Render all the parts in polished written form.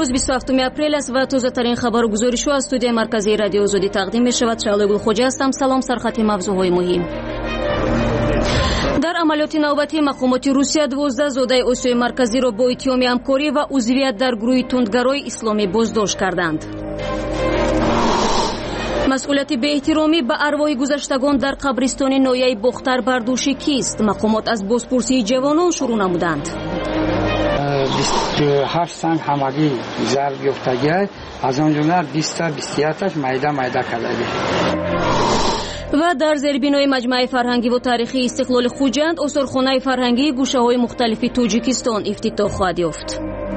امروز 27 اپریل است و تازه‌ترین خبر و گزارش‌ها از استودیوی مرکزی رادیو آزادی تقدیم می‌شود. شعله گل خوجا هستم. سلام. سرخط موضوع‌های مهم. در عملیات نوبتی مقامات روسیه 12 زاده آسیای مرکزی را با اتهام همکاری و عضویت در گروه تندگرای اسلامی بازداشت کردند. مسئولیت به احترامی به ارواح گذشتگان در قبرستان ناحیه بختر بردوشی کیست؟ مقامات از بازپرسی جوانان شروع نمودند. 28 سنگ همگی ضرب یافتگی است، از آن جمله 20 تا 27 میده کردگی. و در زیربنای مجمع فرهنگی و تاریخی استقلال خوجند آثارخانه فرهنگی گوشه‌های مختلف تاجیکستان افتتاح خواهد یافت.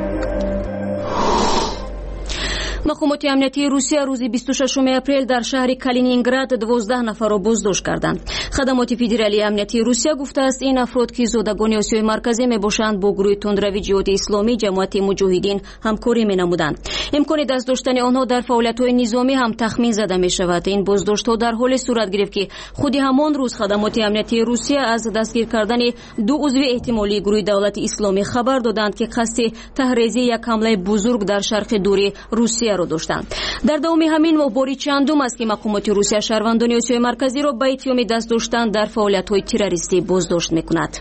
مقامات امنیتی روسیه روز 26 اپریل در شهر کالینینگراد 12 نفر را بازداشت کردند. خدمات فدرالی امنیتی روسیه گفته است این افراد که زادگان آسیای مرکزی میباشند با گروه تندروی جهاد اسلامی جماعت مجاهدین همکاری مینمودند. امکان دست داشتن آنها در فعالیت‌های نظامی هم تخمین زده می‌شود. این بازداشت‌ها در حال صورت گرفت که خود همان روز خدمات امنیتی روسیه از دستگیر کردن 2 عضو احتمالی گروه دولت اسلامی خبر دادند که قصد تحریزی یک حمله بزرگ در شرق دوری روسیه را داشتند. در دوام همین ماه باری چندم است که مقامات روسیه شهروندان آسیای مرکزی را به اتهام دست داشتن در فعالیت‌های تروریستی بازداشت می‌کند.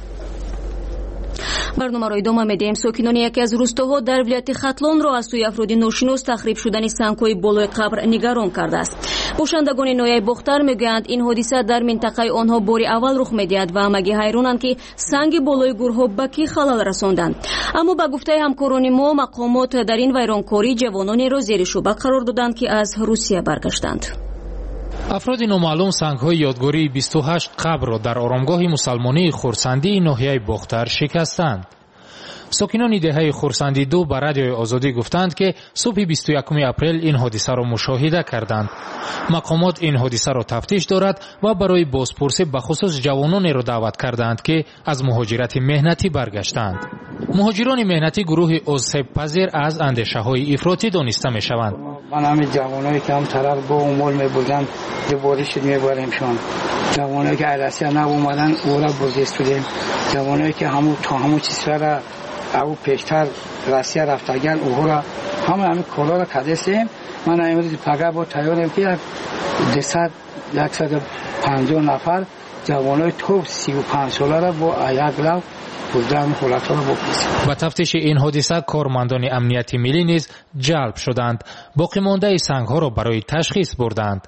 برنامه را ادامه می‌دهیم. ساکنان یکی از روستاها در ولایت ختلان را از سوی افراد ناشناس تخریب شدن سنگ‌های بالای قبر نگران کرده است. باشندگان ناحیه بختر میگویند این حادثه در منطقه آنها باری اول رخ می‌دهد و همگی حیرانند که سنگ بالای گورها به کی خلل رساندند. اما به گفته همکاران ما مقامات در این ویرانکاری جوانانی را زیر شبهه قرار دادند که از روسیه برگشتند. افراد نامعلوم سنگ‌های یادگاری 28 قبر را در آرامگاه مسلمانی خورسندی ناحیه بختر شکستند. ساکنان دهه خورسندی 2 به رادیوی آزادی گفتند که صبح 21 اپریل این حادثه را مشاهده کردند. مقامات این حادثه را تفتیش دارد و برای بازپرسی به خصوص جوانانی را دعوت کردند که از مهاجرت مهنتی برگشتند. مهاجران مهنتی گروه آسیب پذیر از اندیشه‌های افراطی دانسته می‌شوند. من همین جوانایی که هم طرف با امول می‌بردن دوباره شد می‌بریمشون. جوانایی که عرصه نبودن اورا بردستیم. جوانایی که همون چیز را او پیشتر روسیه رفتگان اوها همه کلا را کردیم. من امروز پگاه با تیارم که 150 نفر جوانای تو 35 ساله را با یک لو بردن حالتها را بپرسیم. با تفتیش این حادثه کارمندان امنیتی ملی نیز جلب شدند. باقی مانده سنگ‌ها را برای تشخیص بردند.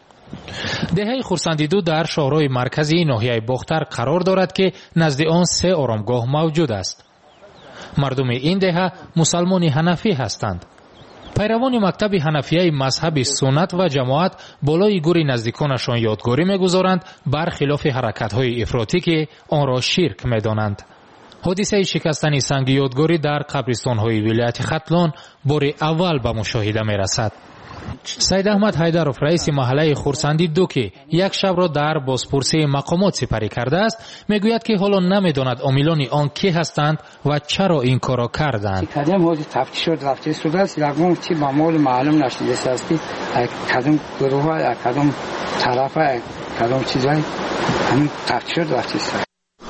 دهه خورسندی 2 در شهرهای مرکزی ناحیه بختر قرار دارد که نزد آن 3 آرامگاه موجود است. مردم این دهه مسلمان حنفی هستند. پیروان مکتب حنفیه مذهب سنت و جماعت بالای گور نزدیکانشان یادگاری می‌گذارند برخلاف حرکت‌های افراطی که آن را شرک می‌دانند. حادثه شکستن سنگ یادگاری در قبرستان‌های ولایت ختلان بار اول به مشاهده می‌رسد. سید احمد حیدرов رئیس محله خورسندی 2 که یک شب را در بازپرسی مقامات سپری کرده است میگوید که حالا نمیداند عاملان آن کی هستند و چرا این کارا کردند. کدام حوزه تفتیش شده است یکم چی معمول معلوم نشده است که کدام گروه کدام طرف کدام چیزای همین تفتیش شده.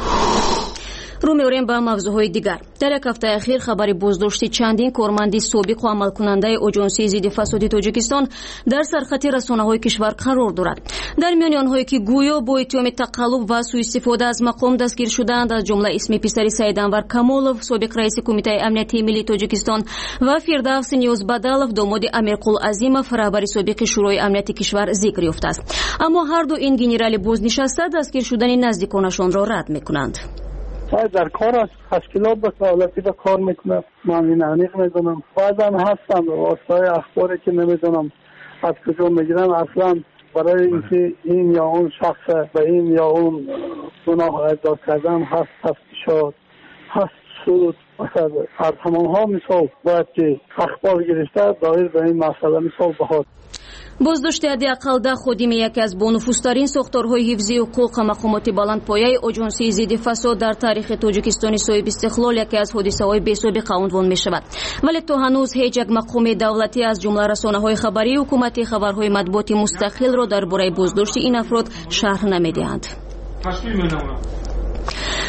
رو می‌آوریم به موضوعهای دیگر. در یک هفته اخیر خبر بازداشت چندین کارمند سابق و عملکننده آژانسی ضد فساد تاجیکستان در سرخط رسانه‌های کشور قرار دارد. در میان آنهایی که گویا با اتهام تقلب و سوء استفاده از مقام دستگیر شدند از جمله اسم پسر سید انور کمالов سابق رئیس کمیته امنیتی ملی تاجیکستان و فردوس نیوزبادالov داماد امیرقل عظیمov رهبر سابق شورای امنیتی کشور ذکر یافته است. اما هر دو این گنرال بازنشسته دستگیر شدن نزدیکانشان را رد می‌کنند. در کار است تشکیلات به سهالتی به کار میکنه. من این عنیق میدونم بعضا هستم واسطای اخباری که نمیدونم از کجا میگیرن اصلا برای اینکه این یا اون شخص به این یا اون گناه ادعا کردن هست تفتیشات هست سود از تمامها مثال باید که اخبار گرفته دایر به این مسئله مثال بهاد. بازداشت حداقل 10 خادم یکی از بانفوذترین ساختارهای حفظی حقوق مقامات بلندپایه آژانسی ضد فساد در تاریخ تاجیکستان صاحب استقلال یکی از حادثه‌های بی‌سابقه عنوان می‌شود. ولی تا هنوز هیچ یک مقام دولتی از جمله رسانه‌های خبری حکومتی خبرهای مطبوعاتی مستقل را درباره بازداشت این افراد شرح نمی‌دهند.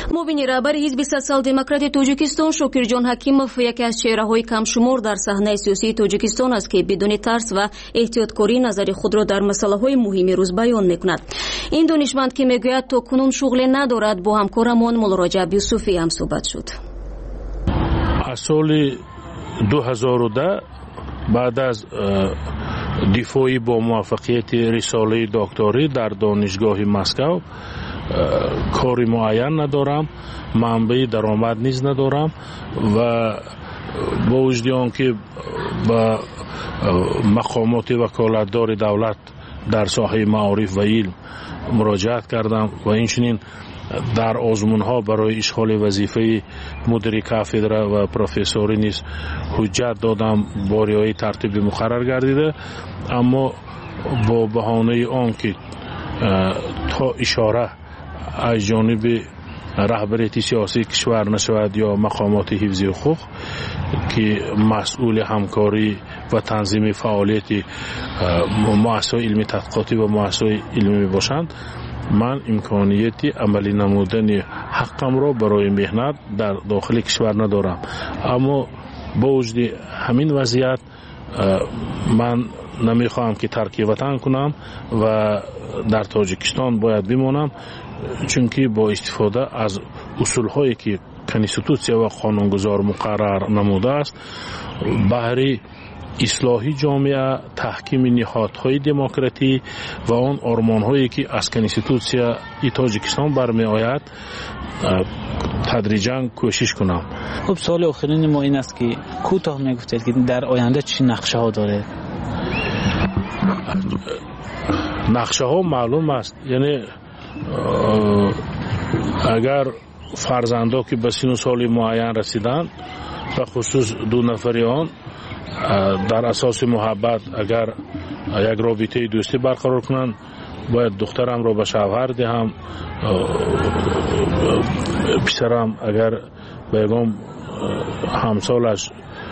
муовини раҳбари ҳизби социал-демократи тоҷикистон Шокирҷон Ҳакимов яке аз чеҳраҳои камшумор дар саҳнаи сиёсии тоҷикистон аст ки бидуни тарс ва эҳтиёткорӣ назари худро дар масъалаҳои муҳими рӯз баён мекунад. ин донишманд ки мегӯяд то кунун шуғле надорад бо ҳамкорамон Мулроҷаб Юсуфӣ ҳам суҳбат шуд. аз соли 2010 баъд аз дифои бо муваффақияти рисолаи докторӣ дар донишгоҳи Москав кори муайян надорам, манбаи даромад низ надорам ва бо вуҷуди он ки ба мақомоти ваколатдори давлат дар соҳаи маориф ва илм муроҷиат кардам ва инчунин дар озмунҳо барои ишғоли вазифаи мудири кафедра ва профессорӣ низ ҳуҷҷат додам бо риояи тартиби муқаррар гардида, аммо бо баҳонаи он ки то ишора аз ҷониби раҳбарияти сиёсии кишвар нашавад ё мақомоти ҳифзи ҳуқуқ ки масъули ҳамкорӣ ва танзими фаъолияти муассисаҳои илми тадқиқотӣ ва муассисаҳои илмӣ мебошанд, ман имконияти амалӣ намудани ҳаққамро барои меҳнат дар дохили кишвар надорам. Аммо бо вуҷуди ҳамин вазъият ман намехоҳам ки тарки ватан кунам ва дар Тоҷикистон бояд бимонам, чунки бо истифода аз усулҳое ки конститутсия ва қонунгузор муқаррар намудааст баҳри ислоҳи ҷомеа, таҳкими ниҳодҳои демократӣ ва он ормонҳое ки аз конститутсияи Тоҷикистон бармеояд тадриҷан кӯшиш кунам. خب سال آخرین ما این است که کوتاه میگفتید که در آینده چی نقشه ها داره؟ نقشه ها معلوم است، یعنی اگر فرزندا که به سن و سال معین رسیدند و خصوص دو نفری آن در اساس محبت اگر یک رابطه دوستی برقرار کنند باید دخترم را به شوهر دهم، پسرم اگر بیگم همسالش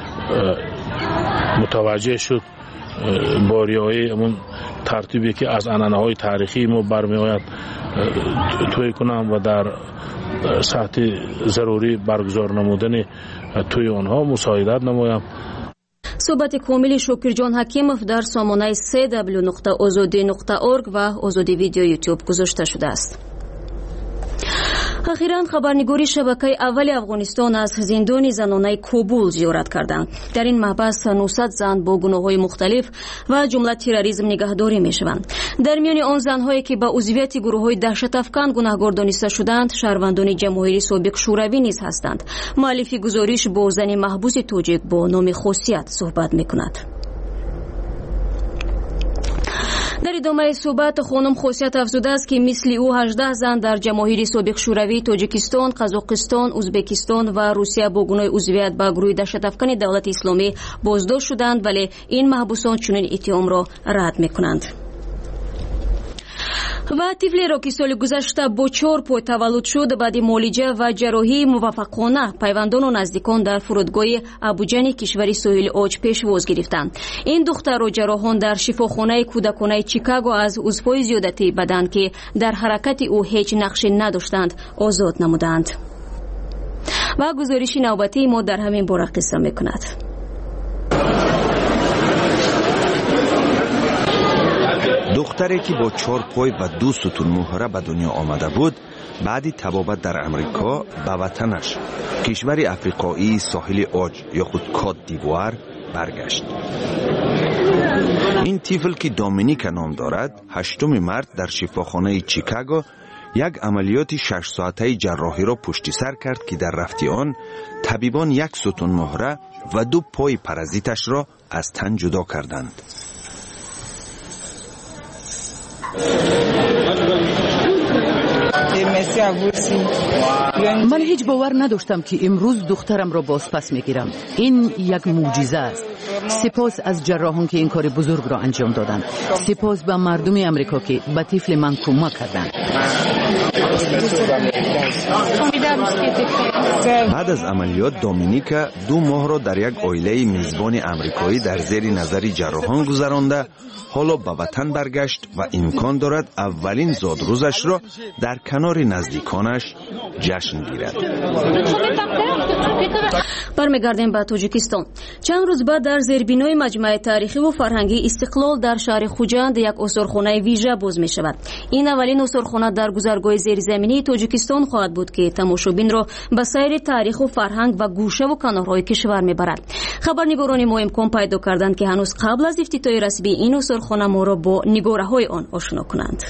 متوجه شد با رعایت اون ترتیبی که از عنعنه‌های تاریخی ما برمیآید توی کنم و در سطح ضروری برگزار نمودن توی آنها مساعدت نمایم. صحبت کامل شوکرجان حکیمов در سامانه www.ozodi.org و آزادی ویدیو یوتیوب گذاشته شده است. اخیراً خبرنگاری شبکه اول افغانستان از زندان زنانه کابل زیارت کردند. در این محبس 900 زن با گناه‌های مختلف و جمله تروریسم نگهداری می‌شوند. در میان آن زن‌هایی که به عضویت گروه‌های دهشت‌افکن گناهکار دانسته شدند، شهروندان جمهوری سابق شوروی نیز هستند. مؤلف گزارش با زن محبوس تاجیک با نام خاصیت صحبت می‌کند. در ادامه صحبت خانم خاصیت افزوده است که مثل او 18 زن در جماهیر سابق شوروی، تاجیکستان، قزاقستان، ازبکستان و روسیه با گناه عضویت به گروه دهشت‌افکن دولت اسلامی بازداشت شدند، ولی این محبوسان چنین اتهام را رد می‌کنند. و طفلی را که سال گذشته با 4 پای تولد شد بعد معالجه و جراحی موفقانه پیوندان و نزدیکان در فرودگاه ابوجن کشور ساحل عاج پیشواز گرفتند. این دختر را جراحان در شفاخانه کودکانه چیکاگو از عضوهای زیادتی بدن که در حرکت او هیچ نقشی نداشتند آزاد نمودند. و گزارش نوبتی ما در همین باره قصه میکند. دختری که با 4 پای و 2 ستون مهره به دنیا آمده بود، بعد طبابت در امریکا به وطنش کشور افریقایی ساحل عاج یا خود کات دیوار برگشت. این طفل که دامینیک نام دارد 8 مارس در شفاخانه چیکاگو یک عملیات 6 ساعته جراحی را پشت سر کرد که در رفت آن طبیبان 1 ستون مهره و 2 پای پرازیتش را از تن جدا کردند. من هیچ باور نداشتم که امروز دخترم را بازپس میگیرم. این یک معجزه است. سپاس از جراحان که این کار بزرگ را انجام دادند. سپاس به مردم آمریکا که به طفل من کمک کردند. بعد از عملیات دومینیکا 2 ماه را در یک عائله میزبان آمریکایی در زیر نظر جراحان گذرانده حالا به وطن برگشت و امکان دارد اولین زادروزش را در کنار نزدیکانش جشن گیرد. برمیگردیم به تاجیکستان. چند روز بعد در زیربنای مجمع تاریخی و فرهنگی استقلال در شهر خوجند یک استخوان‌خانه ویژه باز می شود. این اولین استخوان‌خانه در گذرگاه زیرزمینی تاجیکستان خواهد بود که تماشابین را به سیر تاریخ و فرهنگ و گوشه و کنارهای کشور میبرد. خبرنگاران ما امکان پیدا کردند که هنوز قبل از افتتاح رسمی این استخوان‌خانه ما را با نگاره‌های آن آشنا کنند.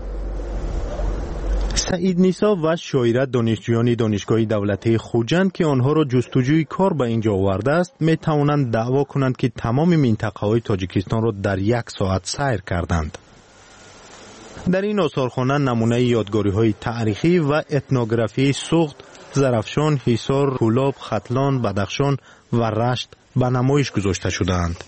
سعید نیسا و شایره دانشجویان دانشگاه دولتی خوجند که آنها را جستجوی کار به اینجا آورده است می توانند دعوا کنند که تمام منطقه‌های تاجیکستان را در 1 ساعت سیر کردند. در این آثارخانه نمونه یادگاری‌های تاریخی و اتنوگرافی سوخت، زرافشان، حصار، کولاب، ختلان، بدخشان و رشت به نمایش گذاشته شدند.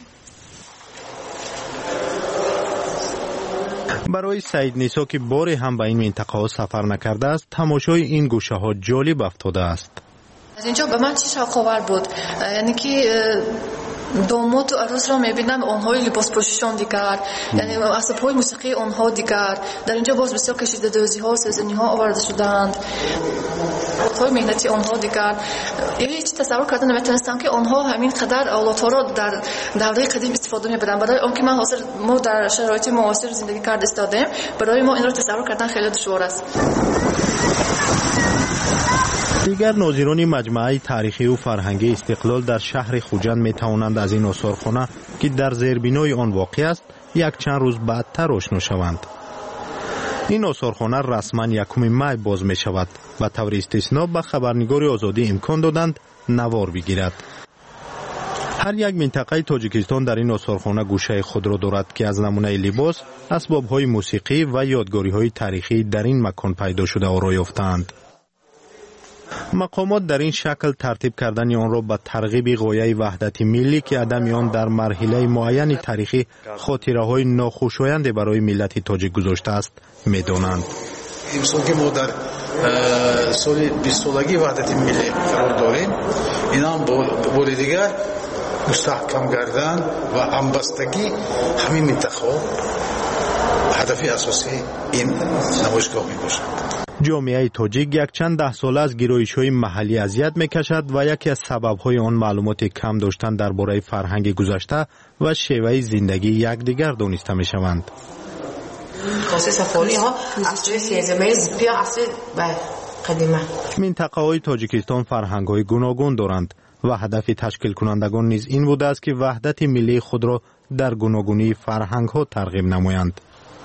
برای سعید نیسا که باری هم به این منطقه ها سفر نکرده است، تماشای این گوشه ها جالب افتاده است. اینجا به من چی شوق‌آور بود، یعنی که داماد و عروس را میبینم، آنهای لباس پوششان دیگر، یعنی اسب‌های موسیقی آنها دیگر. در اینجا باز بسیار کشیده‌دوزی ها، سزنی ها آورده شدند، کارهای مهنتی آنها دیگر. یعنی هیچ تصور کردن نمیتونستم که آنها همین قدر اولادها را در دوره قدیم استفاده میبرند. برای آنکه ما در شرایط معاصر زندگی کرده استادیم، برای ما این را تصور کردن خیلی دشوار است. دیگر ناظران مجمع تاریخی و فرهنگی استقلال در شهر خوجند می توانند از این آثارخانه که در زیربنای آن واقع است یک چند روز بعدتر آشنا شوند. این آثارخانه رسما 1 می باز می شود و طور استثنا به خبرنگار آزادی امکان دادند نوار بگیرد. هر یک منطقه تاجیکستان در این آثارخانه گوشه خود را دارد که از نمونه لباس، اسباب‌های موسیقی و یادگاری‌های تاریخی در این مکان پیدا شده و راه یافتند. مقامات در این شکل ترتیب کردن آن را به ترغیب غایه وحدت ملی که عدم آن در مرحله معین تاریخی خاطره‌های ناخوشایند برای ملت تاجیک گذاشته است می‌دانند. امسال که ما در سال 20 سالگی وحدت ملی قرار داریم، این هم بار دیگر مستحکم کردن و همبستگی همین منطقه هدف اساسی این نمایشگاه میباشد. جامعه تاجیک یک چند 10 ساله از گرایش‌های محلی اذیت می‌کشد و یکی از سبب‌های آن معلومات کم داشتن درباره فرهنگ گذشته و شیوه زندگی یکدیگر دانسته می‌شوند. منطقه‌های تاجیکستان فرهنگ‌های گوناگون دارند و هدف تشکیل کنندگان نیز این بوده است که وحدت ملی خود را در گوناگونی فرهنگ‌ها ترغیب نمایند.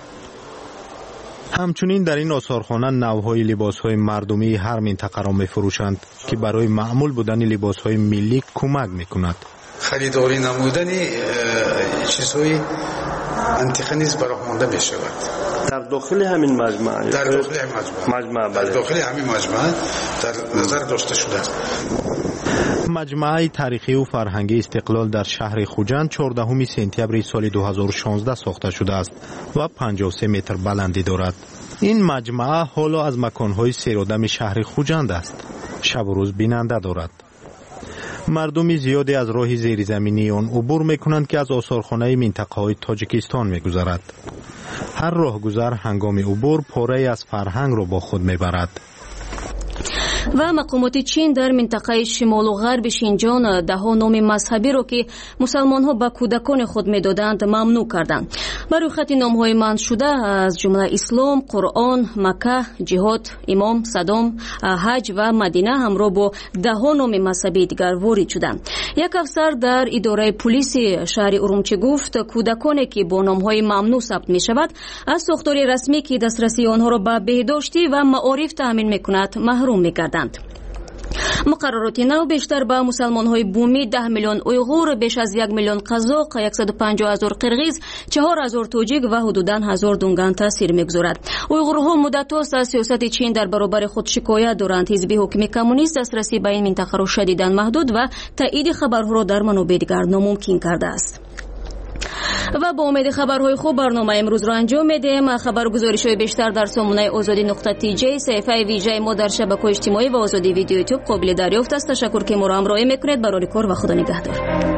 همچنین در این آثارخانه نوع‌های لباس‌های مردمی هر منطقه را می‌فروشند که برای معمول بودن لباس‌های ملی کمک می‌کند. خریداری نمودن چیزهای انتیقه نیز برآورده می‌شود. در داخل همین مجمع، در داخل همین مجمع، در داخل همین مجمع در نظر داشته شده است. مجمع تاریخی و فرهنگی استقلال در شهر خوجند 14 سپتامبر سال 2016 ساخته شده است و 53 متر بلندی دارد. این مجمع حالا از مکان‌های سیرآدم شهر خوجند است. شب و روز بیننده دارد. مردم زیادی از راه زیرزمینی آن عبور می‌کنند که از آثارخانه منطقه‌های تاجیکستان می‌گذرد. هر راهگذر هنگام عبور پاره از فرهنگ را با خود می‌برد. و مقامات چین در منطقه شمال و غرب شینجان دهها نام مذهبی را که مسلمان ها به کودکان خود میدادند ممنوع کردند. بر روی خط نام های منع شده از جمله اسلام، قرآن، مکه، جهاد، امام، صدام، حج و مدینه همراه با دهها نام مذهبی دیگر وارد شدند. یک افسر در اداره پلیس شهر ارومچی گفت کودکانی که با نام های ممنوع ثبت می شود از ساختار رسمی که دسترسی آنها را به بهداشتی و معارف تامین میکند محروم می‌گردند. مقررات نو بیشتر به مسلمان‌های بومی 10 میلیون اویغور، بیش از 1 میلیون قزاق، 150,000 قرغیز، 4,000 توجیک و حدوداً 1000 دونگان تاثیر می‌گذارد. اویغورها مدت است از سیاست چین در برابر خود شکایت دارند. حزب حاکم کمونیست دسترسی به این منطقه را شدیداً محدود و تایید خبرها را در منابع دیگر ناممکن کرده است. و با امید خبرهای خوب برنامه امروز را انجام میدیم. خبرگزاری‌های بیشتر در سامانه azadi.tj، صفحه ویژه ما در شبکه‌های اجتماعی و آزادی ویدیو یوتیوب قابل دریافت است. تشکر که ما را همراهی میکنید. برای کار و خدا نگهدار.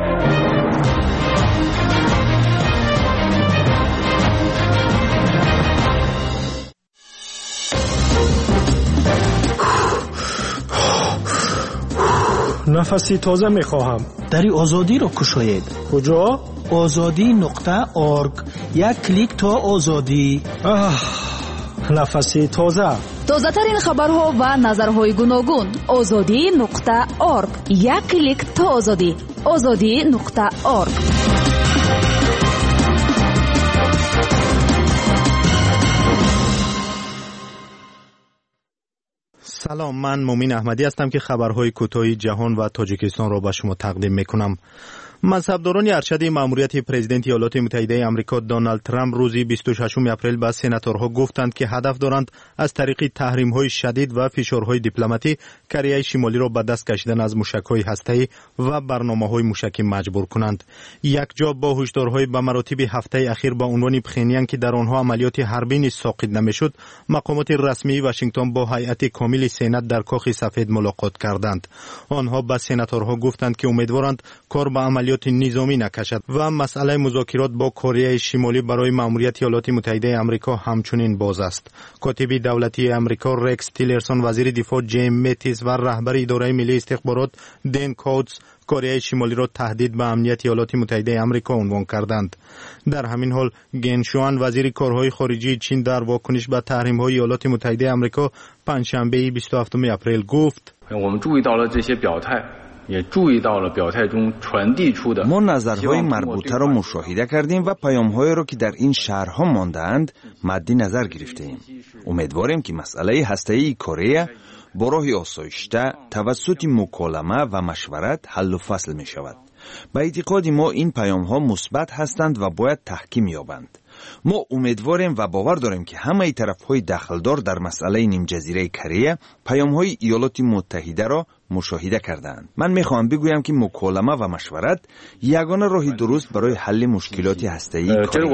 نفسی تازه میخواهم. دری آزادی را کشاید. کجا؟ azadi.org. یک کلیک تا آزادی. نفسی تازه. تازه ترین خبرها و نظرهای گوناگون. azadi.org. یک کلیک تا آزادی. azadi.org. سلام، من مومین احمدی هستم که خبرهای کوتاه جهان و تاجیکستان را به شما تقدیم میکنم. مذهبداران ارشد مأموریت پرزیدنت ایالات متحده آمریکا دونالد ترامپ روز 26 اپریل به سناتورها گفتند که هدف دارند از طریق تحریم‌های شدید و فشارهای دیپلماتی کره شمالی را به دست کشیدن از موشک‌های هسته‌ای و برنامه‌های موشکی مجبور کنند. یک جا با هشدارهای به مراتب هفته اخیر با عنوان پخینیان که در آنها عملیات حربی نیز ساقط نمی‌شد، مقامات رسمی واشنگتن با هیئت کامل سنا در کاخ سفید ملاقات کردند. آنها به سناتورها گفتند که امیدوارند کار به عملیات نظامی نکشد و مسئله مذاکرات با کره شمالی برای مأموریت ایالات متحده آمریکا همچنین باز است. کاتب دولتی آمریکا رکس تیلرسون، وزیر دفاع جیم متیس و رهبر اداره ملی استخبارات دن کاوتز کره شمالی را تهدید به امنیت ایالات متحده آمریکا عنوان کردند. در همین حال گن شوان، وزیر کارهای خارجی چین، در واکنش به تحریم‌های ایالات متحده آمریکا پنجشنبه 27 اپریل گفت: ما نظرهای مربوطه را مشاهده کردیم و پیام‌هایی را که در این شهرها مانده‌اند مد نظر گرفتیم. امیدواریم که مسئله هسته‌ای کره با راه آسایشته توسط مکالمه و مشورت حل و فصل می شود. به اعتقاد ما این پیام‌ها مثبت هستند و باید تحکیم یابند. ما امیدواریم و باور داریم که همه طرف‌های دخلدار در مسئله نیم جزیره کره پیام‌های ایالات متحده را مشاهده کردند. من می‌خواهم بگویم که مکالمه و مشورت یگانه راه درست برای حل مشکلات هسته‌ای کره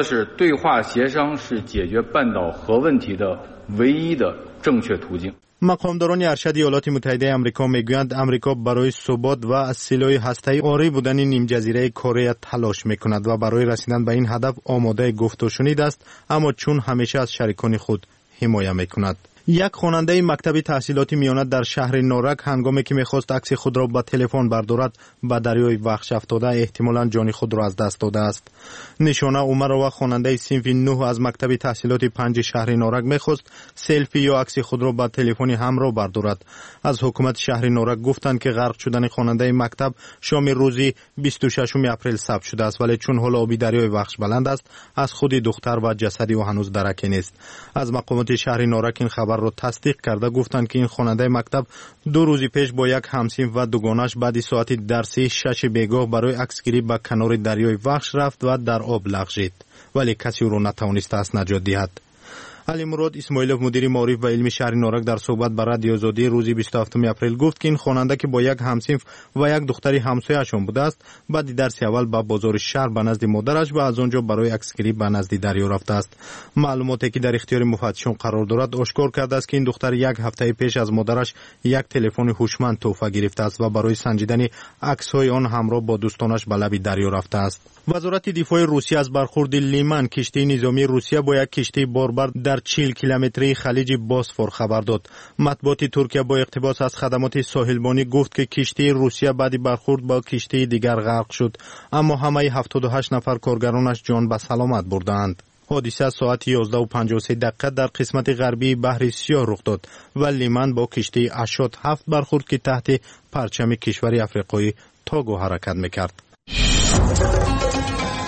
است. مقامداران ارشد ایالات متحده آمریکا میگویند آمریکا برای ثبات و از سلاح هسته‌ای عاری بودن نیم جزیره کره تلاش میکند و برای رسیدن به این هدف آماده گفت و شنید است، اما چون همیشه از شریکان خود حمایت میکند. یک خواننده مکتب تحصیلات میانه در شهر نارک هنگامی که میخواست عکس خود را با تلفن بردارد به دریای وحش افتاده، احتمالاً جان خود را از دست داده است. نشانه عمر خواننده صنف 9 از مکتب تحصیلات 5 شهر نارک میخواست سلفی یا عکس خود را با تلفن همراه بردارد. از حکومت شهر نارک گفتند که غرق شدن خواننده مکتب شام روز 26 اپریل ثبت شده است، ولی چون حال آبی دریای وحش بلند است، از خود دختر و جسدی او هنوز درکی نیست. از مقامات شهر نارک این خبر را تصدیق کرده گفتند که این خواننده مکتب 2 روز پیش با یک همسین و دوگانش بعد ساعت درسی 6 بیگاه برای عکسگیری به کنار دریای وحش رفت و در آب لغزید، ولی کسی او را نتوانست از نجات دهد. علی مراد اسماعیلوف، مدیر معارف و علمی شهر نارک، در صحبت با رادیو آزادی روز 27 اپریل گفت که این خواننده که با یک همسنف و یک دختری همسایه‌شان بوده است، بعد درس اول به بازار شهر به نزد مادرش و از آنجا برای عکسگیری به نزد دریا رفته است. معلوماتی که در اختیار مفتشان قرار دارد آشکار کرده است که این دختر یک هفته پیش از مادرش یک تلفن هوشمند تحفه گرفته است و برای سنجیدن عکس‌های آن همراه با دوستانش به لب دریا رفته است. وزارت دفاع روسیه از برخورد لیمن کشتی نظامی روسیه با یک کشتی باربر در 40 کیلومتری خلیج باسفور خبر داد. مطبوعات ترکیه با اقتباس از خدمات ساحلبانی گفت که کشتی روسیه بعد برخورد با کشتی دیگر غرق شد، اما همه 78 نفر کارگرانش جان به سلامت بردند. حادثه ساعت 11:53 در قسمت غربی بحر سیاه رخ داد و لیمن با کشتی اشات 7 برخورد که تحت پرچم کشور افریقایی توگو حرکت میکرد.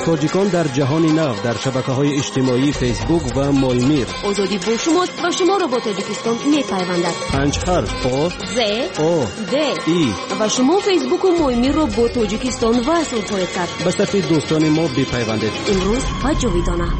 تاجیکان در جهان نو در شبکه‌های اجتماعی فیسبوک و مایمیر. آزادی با شماست و شما را با تاجیکستان می‌پیوندد. 5 حرف آ ز او د ای و شما فیسبوک و مایمیر را با تاجیکستان وصل خواهید کرد. به صفحه دوستان ما بپیوندید. امروز و جاویدانه.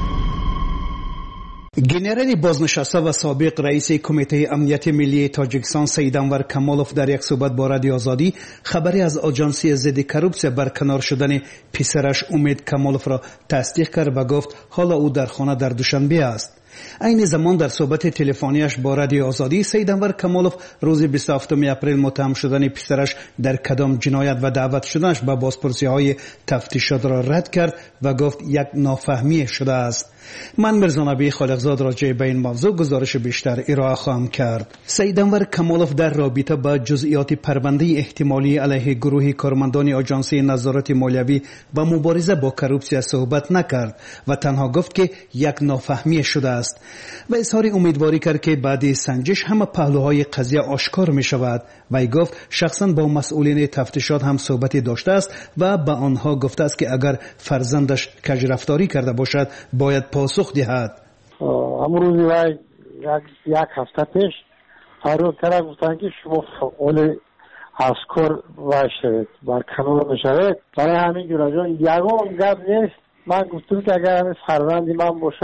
گنرال بازنشسته و سابق رئیس کمیته امنیت ملی تاجیکستان سید انور کمالوف در یک صحبت با رادیو آزادی خبری از آژانسی ضد کروپسیا برکنار شدن پسرش امید کمالوف را تصدیق کرد و گفت حالا او در خانه در دوشنبه است. این زمان در صحبت تلفنیش با رادیو آزادی سید انور کمالوف روز 27 اپریل متهم شدن پسرش در کدام جنایت و دعوت شدنش به بازپرسی‌های تفتیشات را رد کرد و گفت یک نافهمی شده است. من مرزا نبی خالقزاد راجع به این موضوع گزارش بیشتر ارائه خواهم کرد. سید انور کمالوف در رابطه با جزئیات پرونده احتمالی علیه گروه کارمندان آژانسی نظارت مالیوی و مبارزه با کروپسیا صحبت نکرد و تنها گفت که یک نافهمی شده است و اظهار امیدواری کرد که بعد سنجش همه پهلوهای قضیه آشکار می شود. و گفت شخصا با مسئولین تفتیشات هم صحبتی داشته است و به آنها گفته است که اگر فرزندش کژرفتاری کرده باشد باید پاسخ دهد. امروز یک هفته پیش فرار کرده گفتن که شما فعال افکار باشید برکنار بشوید. برای همین جراجان یگان گپ نیست. من گفتم که اگر همین فرزندی من باشه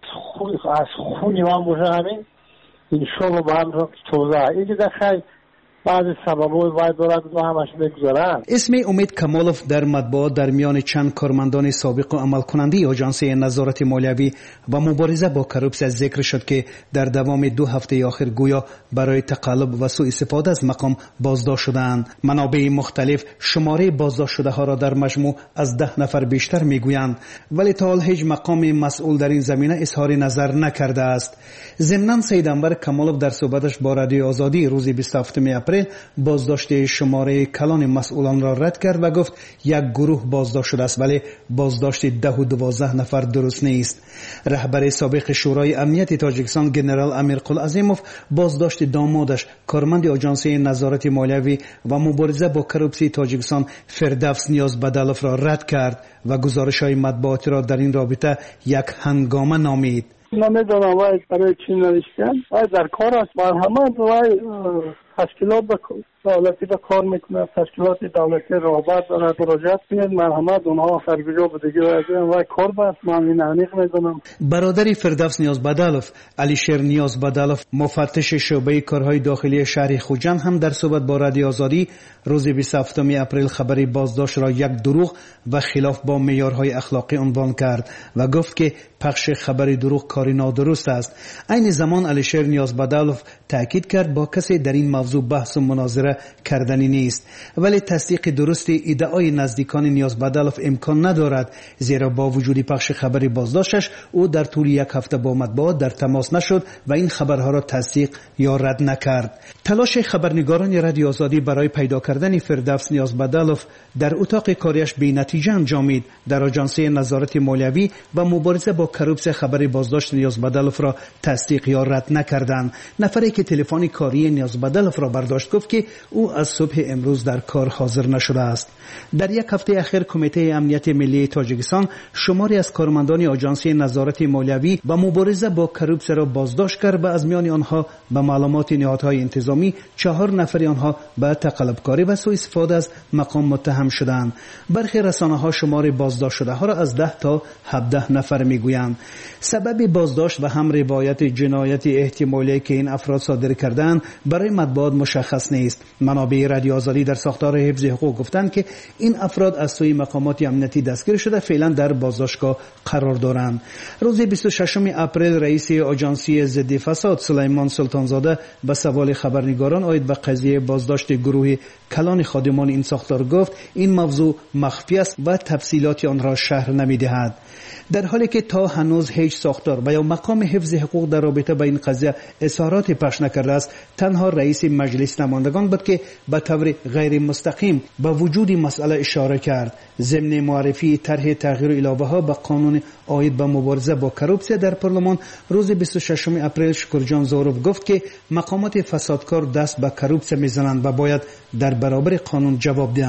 از خونی من باشه همین این شما با هم را توضیح اینکه در خیلی بعض سبب‌های باید دارد و همش بگذارند. اسم امید کمالوف در مطبوعات در میان چند کارمندان سابق و عمل کننده آژانسی نظارت مالیوی و مبارزه با کروپسیا ذکر شد که در دوام 2 هفته آخر گویا برای تقلب و سوء استفاده از مقام بازداشت شدند. منابع مختلف شماره بازداشت شده ها را در مجموع از 10 نفر بیشتر میگویند، ولی تا حال هیچ مقام مسئول در این زمینه اظهار نظر نکرده است. ضمناً سید انور کمالوف در صحبتش با رادیو آزادی روز 27 اپریل بازداشت شماره کلان مسئولان را رد کرد و گفت یک گروه بازداشت شده است ولی بازداشت 10 و 12 نفر درست نیست. رهبر سابق شورای امنیت تاجیکستان گنرال امیرقلعظیموف بازداشت دامادش کارمند آژانسی نظارت مالیوی و مبارزه با کروپسیا تاجیکستان فردوس نیازبدالوف را رد کرد و گزارش‌های مطبوعاتی را در این رابطه یک هنگامه نامید. نمیدونم وای برای چی نوشتن وای در کار است مرحمت وای تشکیلات دولتی به کار میکنه تشکیلات دولتی رغبت دارد مراجعت کنید مرحمت اونها سرگوجا به دیگه وای کار بس من این انیق میدونم. برادر فردوس نیازبدالوف علیشیر نیازبدالوف مفتش شعبه کارهای داخلی شهر خوجند هم در صحبت با رادیو آزادی روز 27 اپریل خبری بازداشت را یک دروغ و خلاف با معیارهای اخلاقی عنوان کرد و گفت که پخش خبری دروغ کاری نادرست است. این زمان علیشیر نیازبدالوف تاکید کرد با کسی در این موضوع بحث و مناظره کردنی نیست، ولی تصدیق درست ادعای نزدیکان نیازبدالوف امکان ندارد، زیرا با وجود پخش خبری بازداشتش او در طول یک هفته با مطبوعات در تماس نشد و این خبرها را تصدیق یا رد نکرد. تلاش خبرنگاران رادیو آزادی برای پیدا کردن فردوس نیازبدالوف در اتاق کاریش بی نتیجه انجامید. در آژانسی نظارت مالیوی و مبارزه با کروپسیا خبر بازداشت نیازبدالوف را تصدیق یا رد نکردند. نفری که تلفن کاری نیازبدالوف را برداشت گفت که او از صبح امروز در کار حاضر نشده است. در یک هفته اخیر کمیته امنیت ملی تاجیکستان شماری از کارمندان آژانسی نظارت مالیوی و مبارزه با کروپسیا را بازداشت کرد و از میان آنها به معلومات نهادهای انتظامی 4 نفر آنها به تقلبکاری و سوء استفاده از مقام متهم شدند. برخی رسانه‌ها شمار بازداشت شده ها را از 10 تا 17 نفر میگویند. سبب بازداشت و هم روایت جنایت احتمالی که این افراد صادر کردند برای مطبوعات مشخص نیست. منابع رادیو آزادی در ساختار حفظ حقوق گفتند که این افراد از سوی مقامات امنیتی دستگیر شده فعلا در بازداشتگاه قرار دارند. روز 26 اپریل رئیس آژانسی ضد فساد سلیمان سلطانزاده به سوال خبرنگاران آید به قضیه بازداشت گروه کلان خادمان این ساختار گفت این موضوع مخفی است و تفصیلات آن را شرح نمی‌دهد. در حالی که تا هنوز هیچ ساختار و یا مقام حفظ حقوق در رابطه با این قضیه اظهارات پخش نکرده است، تنها رئیس مجلس نمایندگان بود که به طور غیر مستقیم به وجود مسئله اشاره کرد. ضمن معرفی طرح تغییر الهه‌ها به قانون عاید به مبارزه با کروپسیا در پارلمان روز 26 اپریل شکرجان زاروف گفت که مقامات فسادکار دست به کروپسیا میزنند و باید در برابر قانون جواب دهند.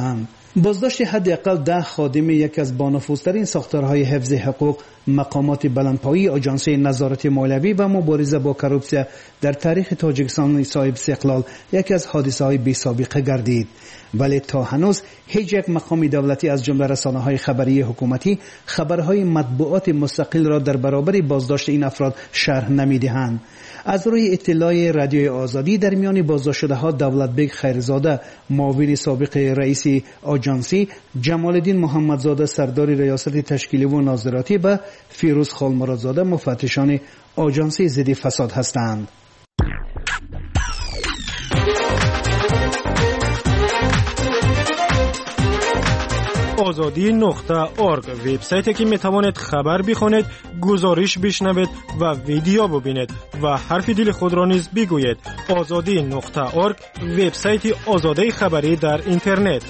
بازداشت حداقل 10 خادم یکی از بانفوذترین ساختارهای حفظ حقوق مقامات بلندپایه آژانسی نظارت مالیوی و مبارزه با کروپسیا در تاریخ تاجیکستان صاحب استقلال یکی از حادثه‌های بی‌سابقه گردید، ولی تا هنوز هیچ یک مقام دولتی از جمله رسانه‌های خبری حکومتی خبرهای مطبوعات مستقل را در برابر بازداشت این افراد شرح نمی‌دهند. از روی اطلاع رادیوی آزادی در میان بازداشت شده‌ها دولتبگ خیرزاده معاون سابق رئیس آژانسی، جمال الدین محمدزاده سردار ریاست تشکیلی و ناظراتی و فیروز خالمرادزاده مفتشان آژانسی ضد فساد هستند. azadi.org وبسایتی که میتوانید خبر بخونید، گزارش بشنوید و ویدیو ببینید و حرف دل خود را نیز بگویید. azadi.org وبسایت آزادی خبری در اینترنت.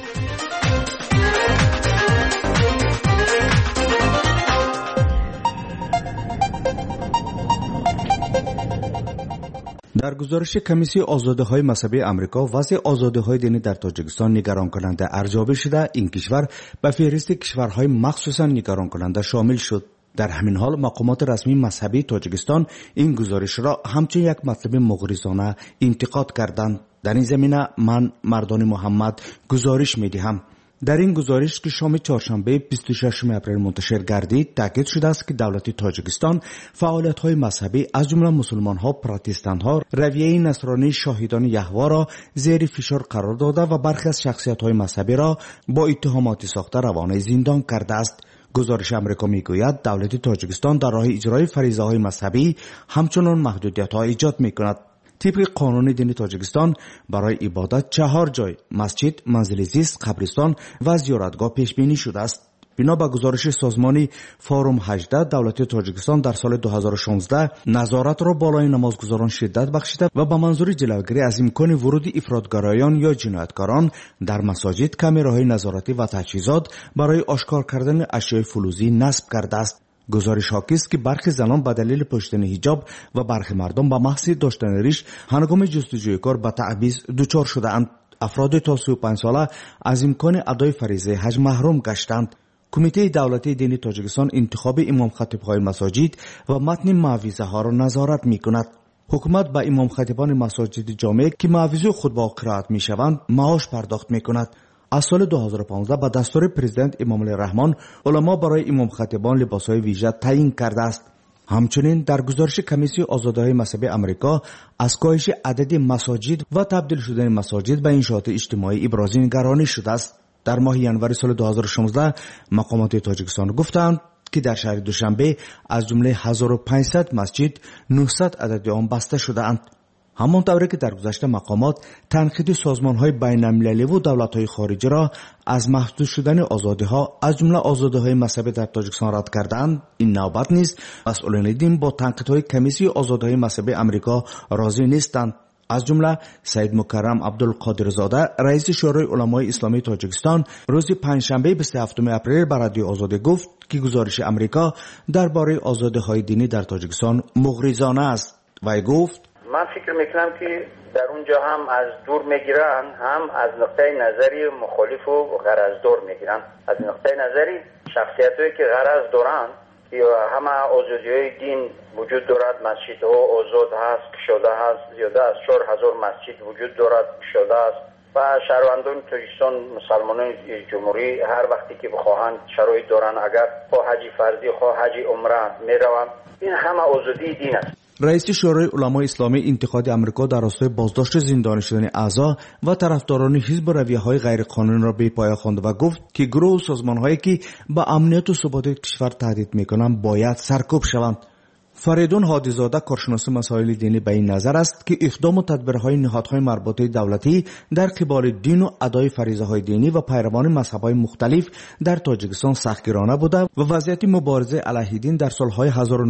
در گزارش کمیسیون آزادی‌های مذهبی آمریکا، وضع آزادی‌های دینی در تاجیکستان نگران کننده ارزیابی شده. این کشور به فهرست کشورهای مخصوصاً نگران کننده شامل شد. در همین حال مقامات رسمی مذهبی تاجیکستان این گزارش را همچون یک مطلب مغرضانه انتقاد کردند. در این زمینه من مردان محمد گزارش می‌دهم. در این گزارش که شام چهارشنبه 26 اپریل منتشر گردید، تاکید شده است که دولت تاجیکستان فعالیت‌های مذهبی از جمله مسلمان‌ها، پروتستان‌ها، رویه نصرانی شاهدان یهوه را زیر فشار قرار داده و برخی از شخصیت‌های مذهبی را با اتهامات ساخته روانه زندان کرده است. گزارش آمریکا میگوید دولت تاجیکستان در راه اجرای فریضه‌های مذهبی همچنان محدودیت‌ها ایجاد می‌کند. طبق قانون دینی تاجیکستان برای عبادت 4 جای مسجد، منزل زیست، قبرستان و زیارتگاه پیش بینی شده است. بنا به گزارش سازمان فورم 18 دولت تاجیکستان در سال 2016 نظارت را بالای نمازگزاران شدت بخشیده و به منظور جلوگیری از امکان ورود افراطگرایان یا جنایتکاران در مساجد کامراهای نظارتی و تجهیزات برای آشکار کردن اشیاء فلزی نصب کرده است. گزارش حاکی است که برخی زنان به دلیل پوشیدن حجاب و برخی مردم به محض داشتن ریش هنگام جستجوی کار به تعویض دچار شده‌اند. افراد تا 35 ساله از امکان ادای فریضه حج محروم گشتند. کمیته دولتی دینی تاجیکستان انتخاب امام خطیب‌های مساجد و متن معوذه ها را نظارت می‌کند. حکومت به امام خطیبان مساجد جامع که معوذه خطبه قرائت می‌شوند معاش پرداخت می‌کند. از سال 2015 به دستور پرزیدنت امام الرحمن علما برای امام خطیبان لباس‌های ویژه تعیین کرده است. همچنین در گزارش کمیسیون آزادی‌های مذهبی آمریکا از کاهش عدد مساجد و تبدیل شدن مساجد به انشاءات اجتماعی ابراز نگرانی شده است. در ماه ینور سال 2016 مقامات تاجیکستان گفتند که در شهر دوشنبه از جمله 1500 مسجد 900 عدد آن بسته شده‌اند. همانطوری که در گذشته مقامات تنقید سازمان‌های بین‌المللی و دولت‌های خارجی را از محدود شدن آزادی‌ها از جمله آزادی‌های مذهبی در تاجیکستان رد کردند، این نوبت نیست. مسئولان دین با تنقیدهای کمیسیون آزادی‌های مذهبی آمریکا راضی نیستند. از جمله سید مکرم عبدالقادرزاده رئیس شورای علمای اسلامی تاجیکستان روز پنجشنبه 27 اپریل به رادیو آزادی گفت که گزارش آمریکا درباره آزادی‌های دینی در تاجیکستان مغرضانه است. وی گفت من فکر میکنم که در اونجا هم از دور میگیرن، هم از نقطه نظری مخالف و غرضدار میگیرن. از نقطه نظری شخصیتایی که غرض دارن که همه آزادی‌های دین وجود دارد، مسجدها آزاد هست، کشاده هست، زیاده از 4000 مسجد وجود دارد، کشاده است و شهروندان تاجیکستان مسلمانان جمهوری هر وقتی که بخواهند شرایط دارن، اگر خواه حج فرضی خواه حج عمره میروند. این همه آزادی دین است. رئیس شورای علمای اسلامی انتقاد آمریکا در راستای بازداشت زندانی شدن اعضا و طرفداران حزب رویه‌های غیرقانونی را بی‌پایه خواند و گفت که گروه و سازمان‌هایی که به امنیت و ثبات کشور تهدید می‌کنند باید سرکوب شوند. فریدون هادیزاده کارشناس مسائل دینی به این نظر است که اقدام و تدبیرهای نهادهای مربوطه دولتی در قبال دین و ادای فریضه‌های دینی و پیروان مذهب‌های مختلف در تاجیکستان سختگیرانه بوده و وضعیت مبارزه علیه دین در سال‌های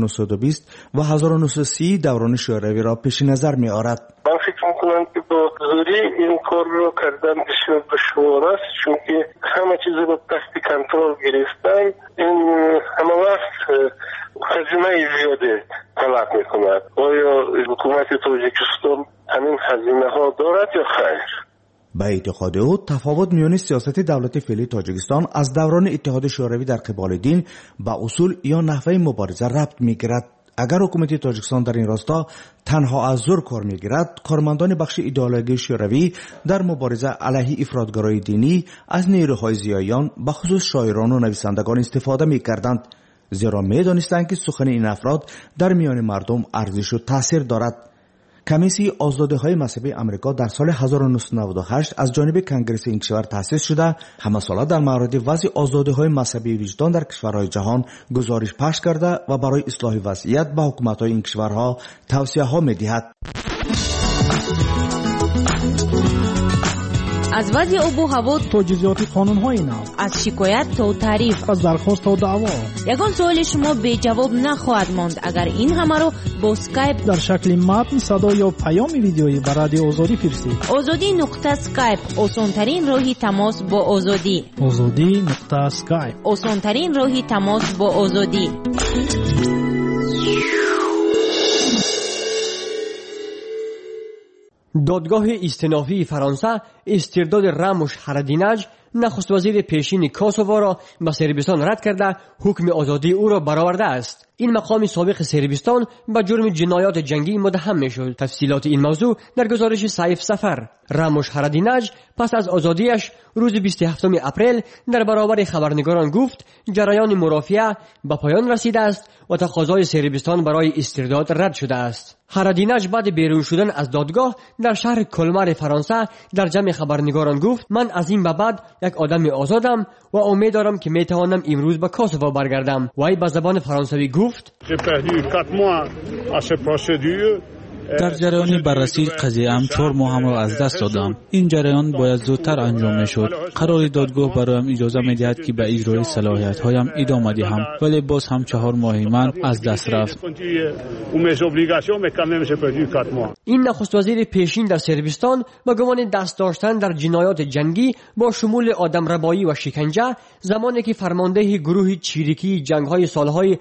1920 و 1930 دوران شوروی را پیش نظر می‌آورد. من فکر می‌کنم که با زوری این کار رو کردن بسیار دشوار است، چون که همه چیز رو تحت کنترل گرفتن. این همه وقت هزینه زیاده طلب می‌کند. آیا حکومت تاجیکستان همین هزینه ها دارد یا خیر؟ به اعتقاد او تفاوت میان سیاست دولت فعلی تاجیکستان از دوران اتحاد شوروی در قبال دین به اصول یا نحوه مبارزه ربط میگیرد. اگر حکومت تاجیکستان در این راستا تنها از زور کار میگیرد، کارمندان بخش ایدئولوژی شوروی در مبارزه علیه افراطگرایی دینی از نیروهای زیایان به خصوص شاعران و نویسندگان استفاده میکردند، زیرا میدانستند که سخن این افراد در میان مردم ارزش و تاثیر دارد. کمیسی آزادی‌های مذهبی آمریکا در سال 1998 از جانب کنگره این کشور تأسیس شده، همه ساله در مورد وضع آزادی‌های مذهبی وجدان در کشورهای جهان گزارش پخش کرده و برای اصلاح وضعیت به حکومت‌های این کشورها توصیه‌ها می‌دهد. از وضع آب و هوا تا جزئیات قانون‌های نو، از شکایت تا تعریف، از درخواست تا دعوا، یگان سوال شما به جواب نخواهد ماند اگر این همه رو با اسکایپ در شکل متن، صدا یا پیام ویدیویی به رادیو آزادی فرستید. azadi.skype آسان‌ترین راهی تماس با آزادی. azadi.skype آسان‌ترین راهی تماس با آزادی. دادگاه استینافی فرانسه استرداد راموش هرادیناژ نخست وزیر پیشین کوسوو را به صربستان رد کرده حکم آزادی او را برآورده است. این مقام سابق صربستان به جرم جنایات جنگی متهم می‌شد. تفصیلات این موضوع در گزارش سیف سفر. راموش هرادیناژ پس از آزادیش روز 27 اپریل در برابر خبرنگاران گفت جریان مرافعه به پایان رسیده است و تقاضای صربستان برای استرداد رد شده است. هرادیناژ بعد بیرون شدن از دادگاه در شهر کلمر فرانسه در جمع خبرنگاران گفت من از این به بعد یک آدم آزادم و امید دارم که میتوانم امروز به کوسوو برگردم. وی به زبان فرانسوی گفت در جریان بررسی قضیه ام 4 ماه هم را از دست دادم. این جریان باید زودتر انجام میشد. قرار دادگاه برایم اجازه میدهد که به اجرای صلاحیت هایم ادامه دهم، ولی باز هم 4 ماه من از دست رفت. این نخست وزیر پیشین در صربستان با گمان دست داشتن در جنایات جنگی با شمول آدمربایی و شکنجه زمانی که فرمانده گروه چیریکی جنگ‌های سالهای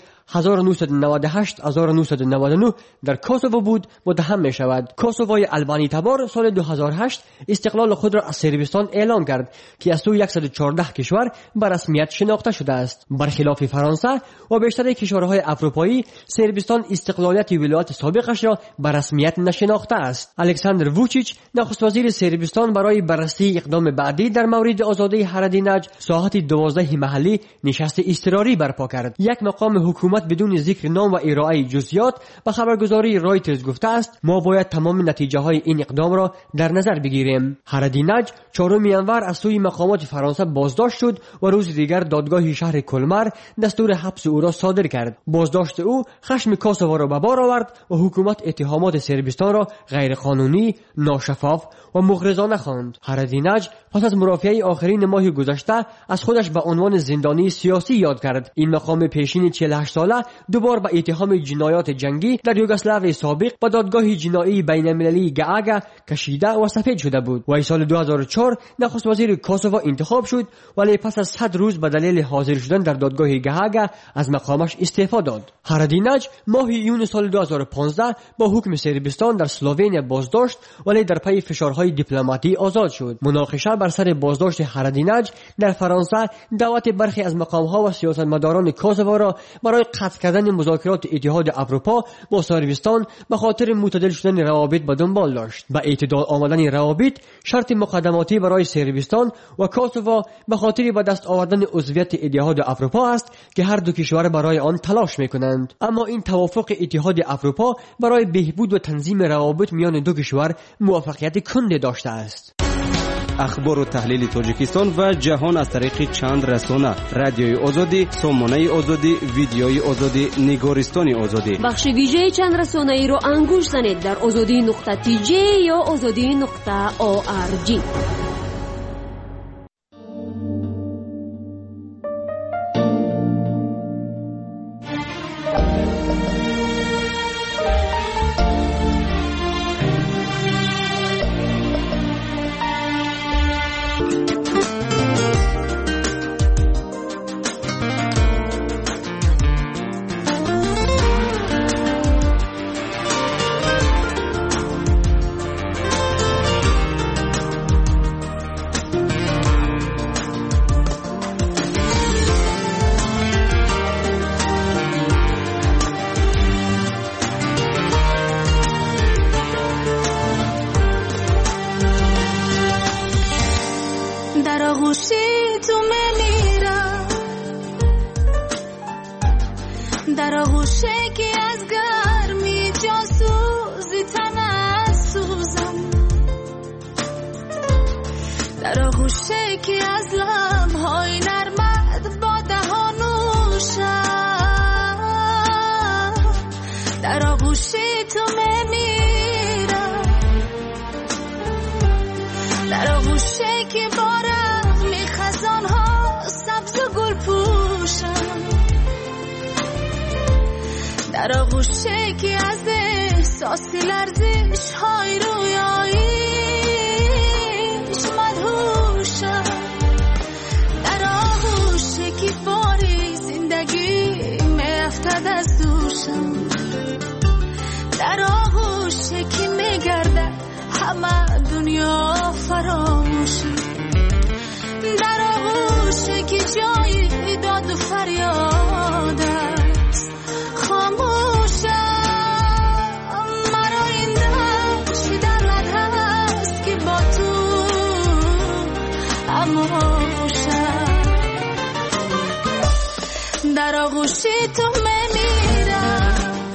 1998-1999 در کوسوو بود متهم می شود. کوسووی آلبانی تبار سال 2008 استقلال خود را از صربستان اعلام کرد که از سوی 114 کشور به رسمیت شناخته شده است. برخلاف فرانسه و بیشتر کشورهای اروپایی، صربستان استقلالیت ولایت سابقش را به رسمیت نشناخته است. الکساندر ووچیچ نخست وزیر صربستان برای بررسی اقدام بعدی در مورد آزادی هرادیناژ ساعت 12 محلی نشست اضطراری برپا کرد. یک مقام حکومت بدون ذکر نام و ارائه جزئیات به خبرگزاری رایترز گفته است ما باید تمام نتیجه های این اقدام را در نظر بگیریم. هرادیناژ 4 ینور از سوی مقامات فرانسه بازداشت شد و روز دیگر دادگاه شهر کلمر دستور حبس او را صادر کرد. بازداشت او خشم کوسوو را به بار آورد و حکومت اتهامات صربستان را غیرقانونی، ناشفاف و مغرضانه خواند. هرادیناژ پس از مرافعه آخرین ماه گذشته از خودش به عنوان زندانی سیاسی یاد کرد. این مقام پیشین 48 ساله دوبار به اتهام جنایات جنگی در یوگسلاوی سابق به دادگاه جنایی بین‌المللی گاگا کشیده و سفید شده بود. و سال 2004 نخست وزیر کوسوو انتخاب شد، ولی پس از 100 روز به دلیل حاضر شدن در دادگاه گاگا از مقامش استعفا داد. هرادیناژ ماه یون سال 2015 با حکم صربستان در اسلوونیا بازداشت، ولی در پی فشارهای دیپلماتی آزاد شد. مناقشه بر سر بازداشت هرادیناژ در فرانسه دعوت برخی از مقام‌ها و سیاستمداران کوسوو را برای قطع کردن مذاکرات اتحاد اروپا با صربستان به خاطر معتدل شدن روابط به دنبال داشت. به اعتدال آمدن روابط شرط مقدماتی برای صربستان و کوسوو به خاطر به دست آوردن عضویت اتحاد اروپا است که هر دو کشور برای آن تلاش می‌کنند. اما این توافق اتحاد اروپا برای بهبود و تنظیم روابط میان دو کشور موفقیت کند داشته است. اخبار و تحلیل تاجیکستان و جهان از طریق چند رسانه: رادیوی آزادی، سامانه آزادی، ویدیوی آزادی، نگارستان آزادی. بخش ویژه چند رسانه ای را انگوش زنید در azadi.tj یا azadi.org. در آغوش که از لب‌های نرمت با دهانوشم در آغوش تو میمیرم در آغوش که بارم می خزانها سبز و گل پوشم در آغوش که از احساس لرزش های رویاییش مدهوشم در آغوش که باری زندگی می افتد از دوشم در آغوش که می گردد همه دنیا فراموشم در آغوش که جای داد و فریاد است خاموشم مرا این دشت در رد هست که با تو اما خوشم در آغوش تو میمیرم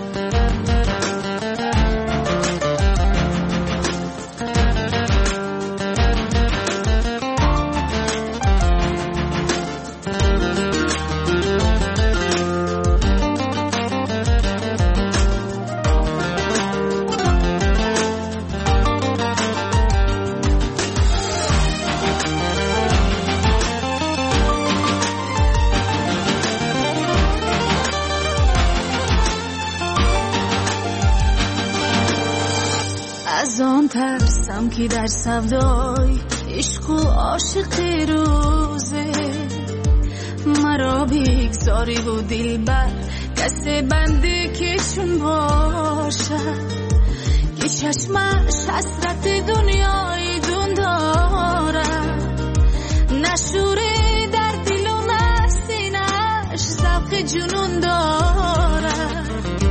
از آن ترسم که در سودای عشق و عاشقی روزه مرا بگذاری و دلبر کس بنده که چون باشد که چشمش حسرت دنیای دون دارد نشوره در دل و نسینش ذوق جنون دارد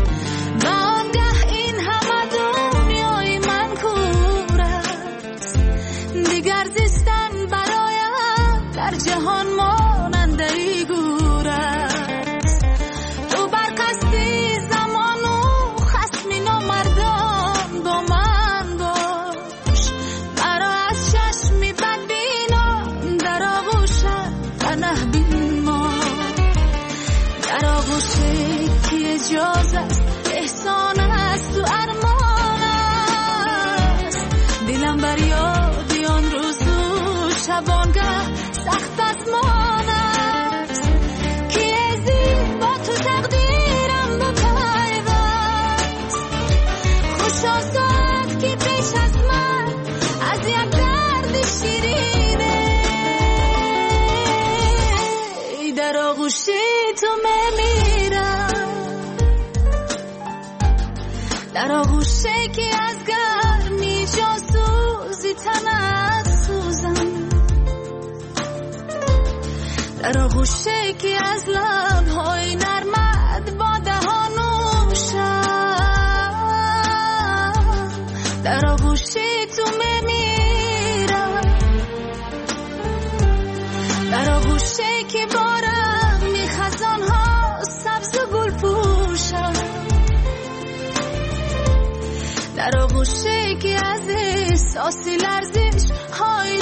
دیگر زیستن برایم در جهان مانند ای گور است تو برقصدی زمان و خصمی نامردان با من باش مرا از چشمی بدبینان در آغوشت پناه بین ما در آغوشی که اجازه است احسان است و ارمان است دلم بریاد آن روز شبانگه سخت آسمان است که ازی با تو تقدیرم با پیوست خوش آزاد که پیش از من از یک درد شیرینه در آغوش تو میمیرم در آغوش که از گرمی جاسوزی تنت سوزم در آغوش که از لبهای نرمت با دهانوشم در آغوش تو میمیرم در آغوش که بارم می خزانها سبز و گل پوشم در آغوش که از احساس لرزش های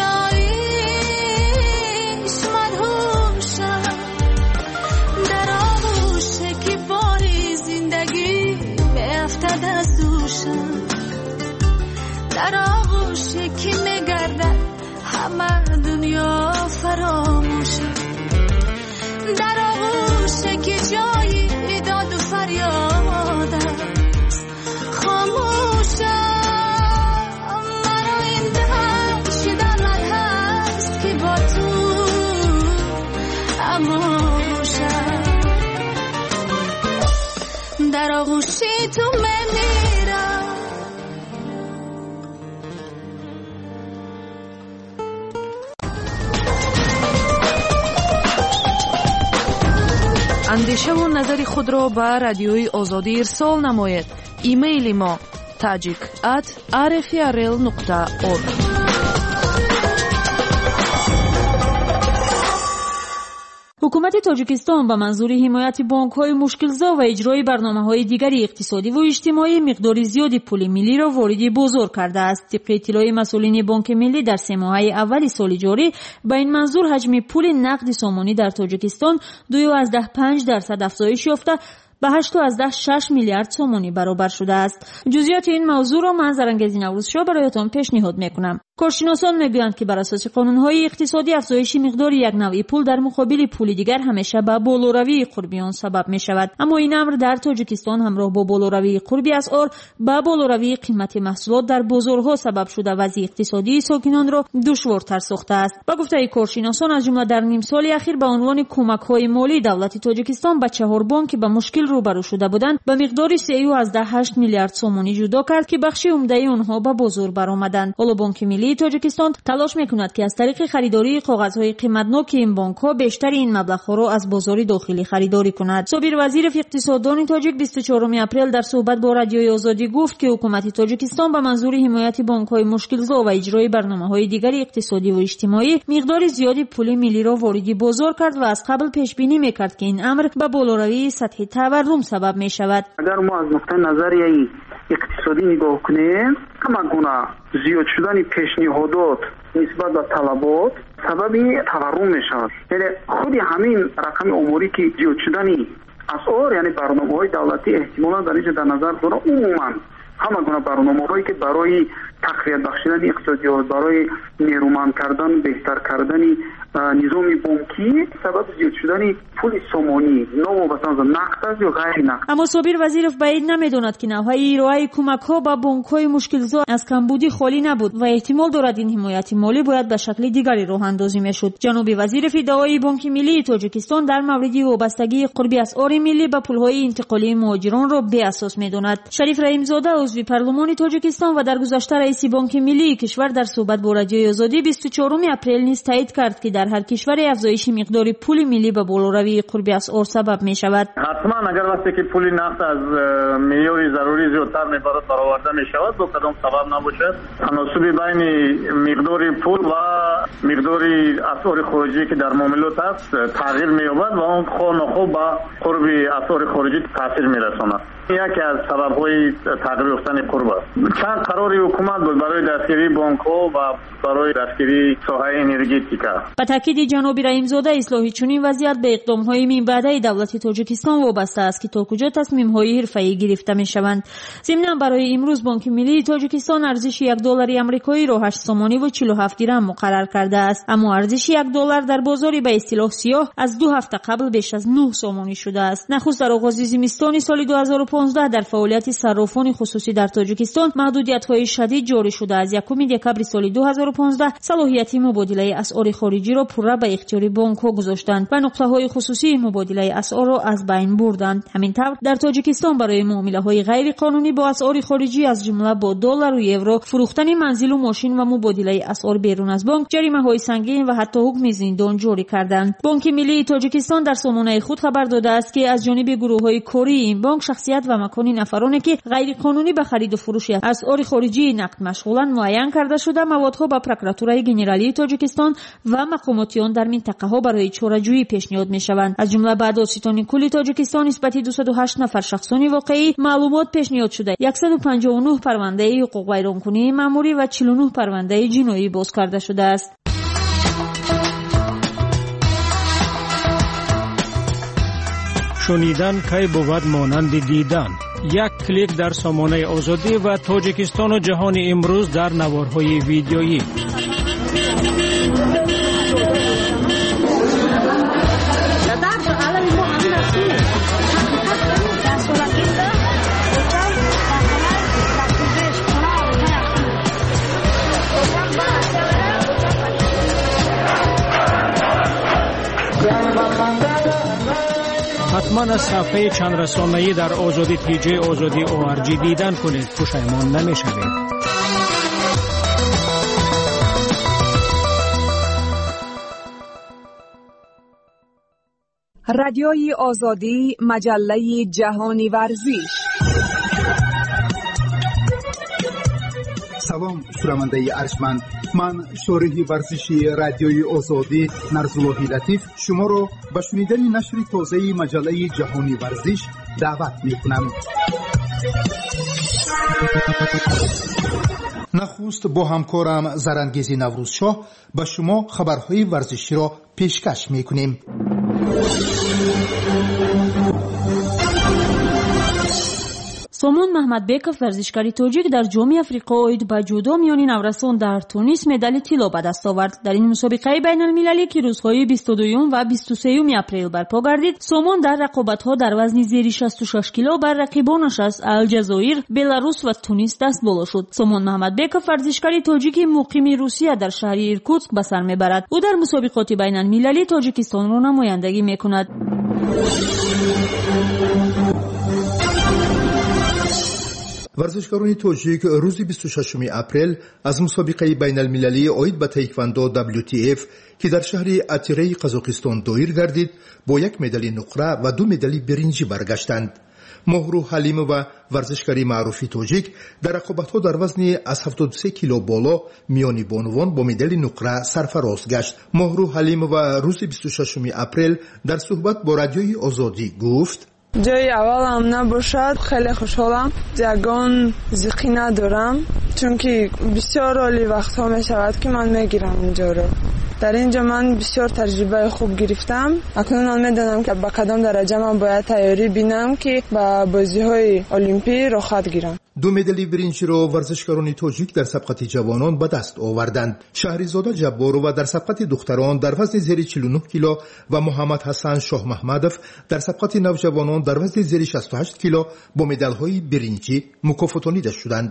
رویاییش مدهوشم در آغوش که باری زندگی به افتد از دوشم در آغوش که میگردد همه دنیا فراموشم در آغوش که جای داد و فریاد است خاموشم مرا این دشت در رد هست که با تو اما خوشم در آغوش تو میمیرم اندیشه و نظر خود را به رادیوی آزادی ارسال نمایید. ایمیل ما tajik@rfrl.org حکومت تاجیکستان به منظور حمایت بانک‌های مشکل‌زا و اجرای برنامه‌های دیگری اقتصادی و اجتماعی مقدار زیادی پول ملی را وارد بازار کرده است. طبق اطلاع مسئولین بانک ملی در 3 ماه اول سال جاری به این منظور حجم پول نقد سامانی در تاجیکستان 2.5% افزایش یافته به 8.6 میلیارد سامانی برابر شده است. جزئیات این موضوع را من زرنگزی نوروزشاه برایتان پیشنهاد میکنم. کارشناسان میگویند که بر اساس قانون‌های اقتصادی افزایش مقدار یک نوع پول در مقابل پول دیگر همیشه به بالاروی قربی آن سبب می‌شود، اما این امر در تاجیکستان همراه با بالاروی قربی اسعار به بالاروی قیمت محصولات در بازارها سبب شده وضع اقتصادی ساکنان را دشوارتر ساخته است. با گفته کارشناسان از جمله در نیم سال اخیر به عنوان کمک‌های مالی دولت تاجیکستان به 4 بانک که به مشکل روبرو شده بودند به مقدار 3.8 میلیارد سامانی جدا کرد که بخش عمده آنها به بازار برآمدند. حالا بانک ملی تاجیکستان تلاش میکند که از طریق خریداری کاغذهای قیمتناک این بانک‌ها بیشتر این مبلغ‌ها را از بازار داخلی خریداری کند. صابر وزیر اقتصاددان تاجیک 24 اپریل در صحبت با رادیوی آزادی گفت که حکومت تاجیکستان به منظور حمایت بانک‌های مشکل‌زا و اجرای برنامه‌های دیگری اقتصادی و اجتماعی مقدار زیادی پول ملی را وارد بازار کرد و از قبل پیش بینی میکرد که این امر به بالاروی سطح تورم سبب میشود. اگر ما از نقطه نظریه اقتصادی نگاه کنیم، همگونه زیاد شدن پیشنهادات نسبت به طلبات سبب تورم میشود. یعنی خود همین رقم آماری که زیاد شدن اسعار، یعنی برنامه‌های دولتی احتمالاً در اینجا در نظر داره عموماً همگونه برنامه‌هایی که برای تقویت بخشیدن اقتصادیات، برای نیرومند کردن، بهتر کردن نظام بانکی سبب زیاد شدن پول سامانی نوابسته از نقد است یا غیر نقد. اما صابر وزیرов بعید نمیداند که نوهای ارائه کمک‌ها به بانک‌های مشکل‌زا از کمبودی خالی نبود و احتمال دارد این حمایت مالی باید به شکل دیگری راه اندازی میشد. جناب وزیرov ادعای بانک ملی تاجیکستان در مورد وابستگی قربی اسعار ملی به پول‌های انتقالی مهاجران را بی اساس میداند. شریف رحیمزاده عضو پارلمان تاجیکستان و در گذشته رئیس بانک ملی کشور در صحبت با رادیوی آزادی 24 اپریل نیز تایید کرد که در هر کشور افزایش مقدار پول ملی به بالاروی قربی اسعار سبب می شود. حتما اگر وقتی که پول نقد از معیار ضروری زیادتر برآورده می شود با کدام سبب نباشد تناسب بین مقدار پول و مقدار اسعار خارجی که در معاملات است تغییر می یابد و آن خود به قربی اسعار خارجی تاثیر می رساند. یکی از سبب‌های تغییر یافتن قرب است. چند قراری حکومت بود برای دستگیری بانک‌ها و برای دستگیری ساحه انرژتیکا. با تاکید جناب رحیمزاده اصلاحی چنین وضعیت به اقدام‌های من بعده دولت تاجیکستان وابسته است که تا کجا تصمیم‌های حرفه‌ای گرفته می‌شوند. ضمناً برای امروز بانک ملی تاجیکستان ارزش $1 آمریکایی را 8 سامانی و 47 درم مقرر کرده است، اما ارزش $1 در بازار به اصطلاح سیاه از 2 هفته قبل بیش از 9 سامانی شده است. نخست در آغاز زمستان سال 2015 در فعالیت صرافان خصوصی در تاجیکستان محدودیت‌های شدید جاری شده. از 1 دکمبر سال 2015 صلاحیت مبادله اسعار خارجی را پورا به اختیار بانک‌ها گذاشتند و نقطه‌های خصوصی مبادله اسعار را از بین بردند. همینطور در تاجیکستان برای معامله‌های غیر قانونی با اسعار خارجی از جمله با دلار و یورو، فروختن منزل و ماشین و مبادله اسعار بیرون از بانک جریمه‌های سنگین و حتی حکم زندان جاری کردند. بانک ملی تاجیکستان در سامانه خود خبر داده است که از جانب گروه‌های کاری این بانک شخصیت و مکان نفرانی که غیر قانونی به خرید و فروش اسعار خارجی نقد مشغولند معین کرده شده. موادها به پروکراتورای گنرالی تاجیکستان و مقاماتیان در منطقه‌ها برای چاره‌جویی پیشنهاد می‌شوند. از جمله بعد از ستون کل تاجیکستان نسبت 208 نفر شخصان واقعی معلومات پیشنهاد شده. 159 پرونده حقوق ویرانکنی مأموری و 49 پرونده جنایی باز کرده شده است. شنیدن کی بود مانند دیدن. یک کلیک در سامانه آزادی و تاجیکستان و جهان امروز در نوارهای ویدیویی. حتما از صفحه چند رسانه‌ای در آزادی تیجی آزادی ORG دیدن کنید، پشیمان نمی‌شوید. رادیوی آزادی، مجله جهانی ورزش. салом шунавандаи арҷманд, ман шориҳи варзиши радиои озодӣ Нарзуллоҳи Латиф шуморо ба шунидани нашри тозаи маҷаллаи ҷаҳони варзиш даъват мекунам. нахуст бо ҳамкорам Зарангези Наврӯзшоҳ ба шумо хабарҳои варзиширо пешкаш мекунем. сомон маҳмадбеков, варзишгари тоҷик, дар ҷоми африқо оид ба ҷудо миёни наврасон дар Тунис медали тилло ба даст овард. дар ин мусобиқаи байналмилалӣ ки рӯзҳои 22 ва 23 апрел барпо гардид, сомон дар рақобатҳо дар вазни зери 66 кило бар рақибонаш аз Алҷазоир, Беларус ва Тунис дастболо шуд. сомон маҳмадбеков варзишгари тоҷики муқими Русия дар шаҳри Иркутск ба сар мебарад. ӯ дар мусобиқоти байналмилалӣ Тоҷикистонро намояндагӣ мекунад. варзишгарони тоҷик рӯзи 26 апрел аз мусобиқаи байналмилалии оид ба таеквондо WTF ки дар шаҳри Атираи Қазоқистон доир гардид, бо 1 медали нуқра ва 2 медали биринҷӣ баргаштанд. моҳрӯ Ҳалимова, варзишгари маъруфи тоҷик, дар рақобатҳо дар вазни аз 73 кило боло миёни бонувон бо медали нуқра сарфароз гашт. моҳрӯ Ҳалимова рӯзи 26 апрел дар суҳбат бо радиои Озодӣ гуфт: ҷои аввалам набошад, хеле хушҳолам. ягон зиқӣ надорам, чунки бисёр оли вақтҳо мешавад ки ман мегирам инҷоро. дар инҷо ман бисёр таҷрибаи хуб гирифтам. акнун ман медонам ки ба кадом дараҷа ман бояд тайёрӣ бинам ки ба бозиҳои олимпӣ рохат гирам. 2 медали биринҷиро варзишгарони тоҷик дар сабқати ҷавонон ба даст оварданд. Шаҳризода Ҷабборова дар сабқати духтарон дар вазни зери 49 кило ва Муҳаммад Ҳасан Шоҳмаҳмадов дар сабқати навҷавонон дар вазни зери 68 кило бо медалҳои биринҷӣ мукофотонида шуданд.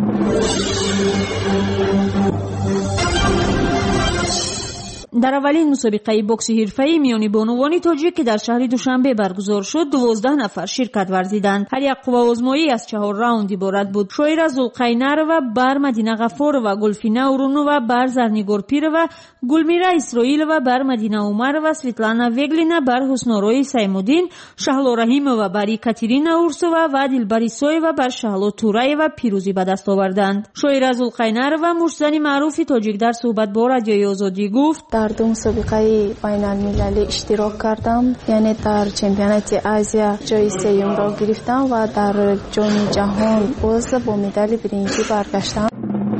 дар аввалин мусобиқаи бокси ҳирфаӣ миёни бонувони тоҷик ки дар шаҳри Душанбе баргузор шуд, 12 нафар ширкат варзиданд. ҳар як қувваозмоӣ аз 4 раунд иборат буд. шоира Зулқайнарова бар Мадина Ғафорова, Гулфина Урунова бар Зарнигор Пирова, Гулмира Исроилова бар Мадина Умарова, Светлана Веглина бар Ҳуснорои Саймуддин, Шаҳло Раҳимова бар Екатерина Урсова ва Дилбари Соева бар Шаҳло Тураева пирӯзӣ ба даст оварданд. шоира Зулқайнарова, мушзани маъруфи тоҷик, дар суҳбат бо радиои Озодӣ гуфт: дар 2 мусобиқаи байналмилалӣ иштирок кардам, яъне дар чемпионати Азия ҷои сеюмро гирифтам ва дар ҷоми ҷаҳон боз бо медали биринҷӣ баргаштам.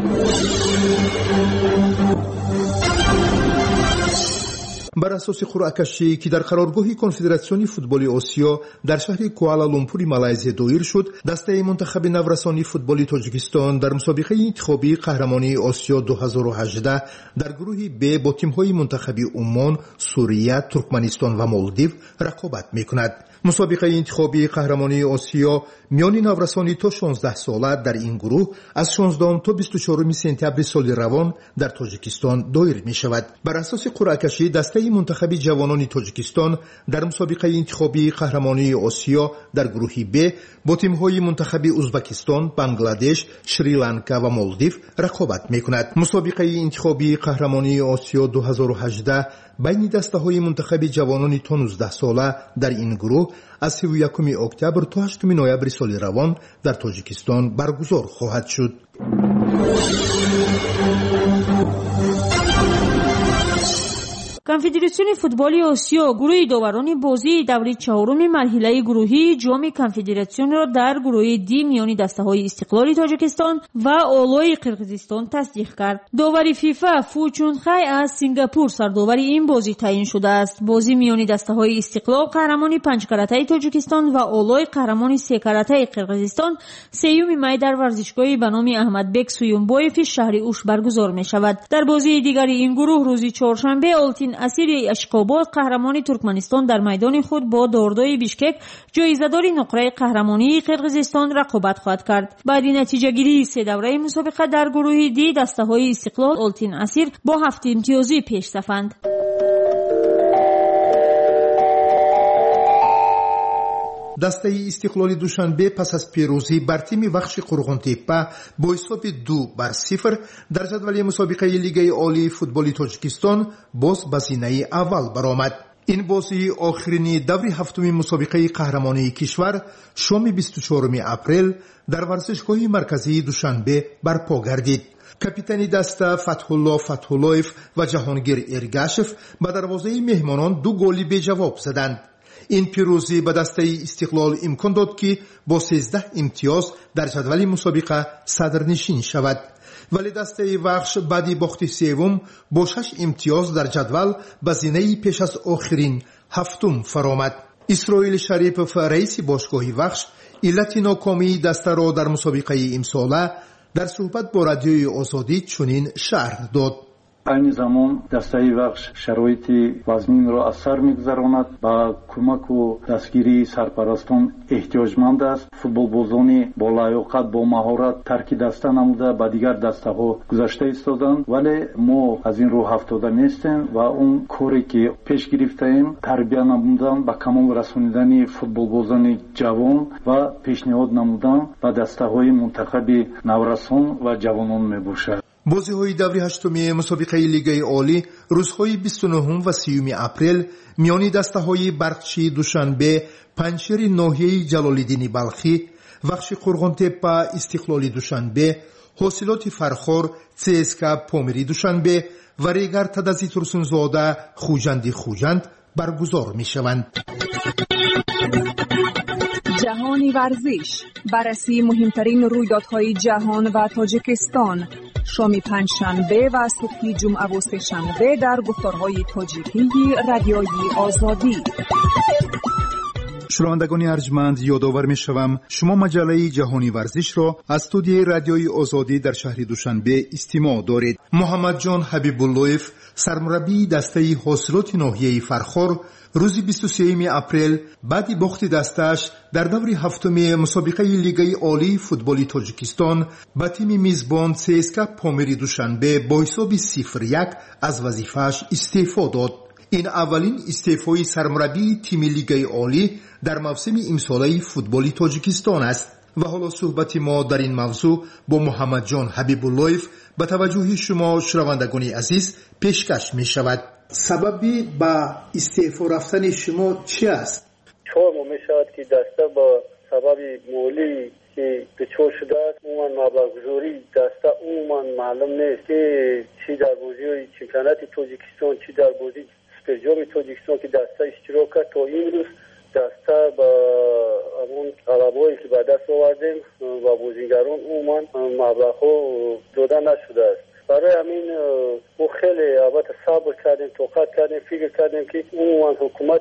бар асоси қуръакашӣ ки дар қароргоҳи конфедератсиони футболи Осиё дар шаҳри Куала-Лумпури Малайзия доир шуд, дастаи мунтахаби наврасони футболи Тоҷикистон дар мусобиқаи интихобии қаҳрамонии Осиё 2018 дар гурӯҳи Б бо тимҳои мунтахаби Уммон, Сурия, Туркманистон ва Молдив рақобат мекунад. мусобиқаи интихобии қаҳрамонии Осиё миёни наврасони то 16 сола дар ин гурӯҳ аз 16 то 24 сентябри соли равон дар Тоҷикистон доир мешавад. бар асоси қуръакашӣ дастаи мунтахаби ҷавонони Тоҷикистон дар мусобиқаи интихобии қаҳрамонии Осиё дар гурӯҳи Б бо тимҳои мунтахаби Узбекистон, Бангладеш, Шри-Ланка ва Молдив рақобат мекунад. мусобиқаи интихобии қаҳрамонии Осиё 2018 байни дастаҳои мунтахаби ҷавонони то 19 сола дар ин гурӯҳ аз 31 октябр то 8 ноябри соли равон дар Тоҷикистон баргузор хоҳад шуд. конфедератсиони футболи Осиё гурӯҳи доварони бозии даври 4-уми марҳилаи гурӯҳии ҷоми конфедератсионро дар гурӯҳи Д миёни дастаҳои Истиқлоли Тоҷикистон ва Олои Қирғизистон тасдиқ кард. довари ФИФА Фу Чунхай аз Сингапур сардовари ин бозӣ таъин шудааст. бозӣ миёни дастаҳои Истиқлол, қаҳрамони панҷкаратаи Тоҷикистон ва Олои қаҳрамони секаратаи Қирғизистон 3 май дар варзишгоҳи ба номи Аҳмадбек Суюмбоеви шаҳри Уш баргузор мешавад. дар бозии дигари ин гурӯҳ рӯзи чоршанбе Олтин Асири Ашқобод, қаҳрамони Туркманистон, дар майдони худ бо Дордои Бишкек, ҷоизадори нуқраи қаҳрамонии Қирғизистон рақобат хоҳад кард. баъди натиҷагирии 3 давраи мусобиқа дар гурӯҳи Д, дастаҳои Истиқлол, Олтин Асир бо 7 имтиёзӣ пешсафанд. дастаи Истиқлоли Душанбе пас аз пирӯзӣ бар тими Вахши Қурғонтеппа бо ҳисоби 2-0 дар ҷадвали мусобиқаи Лигаи олии футболи Тоҷикистон боз ба зинаи аввал баромад. این بازی آخرین دور هفتم مسابقه قهرمانی کشور شام 24 اپریل در ورزشگاه مرکزی دوشنبه برپا گردید. کاپیتان دسته فتحالله فتحاللهیف و جهانگیر ارگاشف به دروازه مهمانان 2 گل به جواب زدند. این پیروزی به دسته استقلال امکان داد که با 13 امتیاز در جدول مسابقه صدرنشین شود. ولی دسته وخش بعدی باخت سوم با 6 امتیاز در جدول به زینه پیش از آخرین هفتم فرآمد. اسرائیل شریف رئیس باشگاه وخش علت ناکامی دسته را در مسابقه امساله در صحبت با رادیوی آزادی چنین شرح داد. айни замон дастаи вахш шароити вазнинро аз сар мегузаронад ба кӯмаку дастгирии сарпарастон эҳтиёҷманд аст. футболбозони болаёқат бо маҳорат тарки даста намуда ба дигар дастаҳо гузашта истоданд, вале мо аз ин роҳ ҳафтода нестем ва он коре ки пеш гирифтаем тарбия намудан ба камол расонидани футболбозони ҷавон ва пешниҳод намудан ба дастаҳои мунтахаби наврасон ва ҷавонон мебошад. بازی‌های دوره هشتم مسابقه لیگ عالی روزهای 29 و 30 اپریل میان دسته‌های برقچی دوشنبه، پنجشیر ناحیه جلال‌الدین بلخی، وخش قرغن‌تپه استقلالی دوشنبه، حاصلات فرخار CSKA پامیری دوشنبه و ریگر تدزی ترسونزاده خوجند برگزار می‌شوند. جهانی ورزش، بررسی مهمترین رویدادهای جهان و تاجیکستان، شام پنجشنبه و صبح جمعه و سه‌شنبه در گفتارهای تاجیکی رادیوی آزادی. شنوندگان ارجمند، یادآور می‌شوم شما مجله جهانی ورزش را از استودیوی رادیوی آزادی در شهر دوشنبه استماع دارید. محمد جان حبیب اللهیف، سرمربی دسته حاصلات ناحیه فرخار، روز 23 اپریل بعد باخت دستش در دور هفتم مسابقه لیگ عالی فوتبال تاجیکستان با تیم میزبان CSKA پامیری دوشنبه با حساب 0-1 از وظیفه‌اش استعفا داد. این اولین استعفای سرمربی تیم لیگ عالی در موسم امساله فوتبال تاجیکستان است. و حالا صحبت ما در این موضوع با محمد جان حبیب اللهیف به توجه شما شنوندگان عزیز پیشکش می شود. سببی با استعفا رفتن شما چی است؟ 4 ماه می شود که دسته با سبب مالی که دچار شده است، عموما مبلغ گذاری دسته عموما معلوم نیست که چی در بازی چمپیونات تاجیکستان چی در بازی سوپرجام تاجیکستان که دسته اشتراک کرد. تا این روز دسته با همون غلبه‌ای که به دست آوردیم و بازیگران عموما مبلغ‌ها داده نشده است. برای همین ما خیلی البته صبر کردیم، توقع کردیم، فکر کردیم که عموما حکومت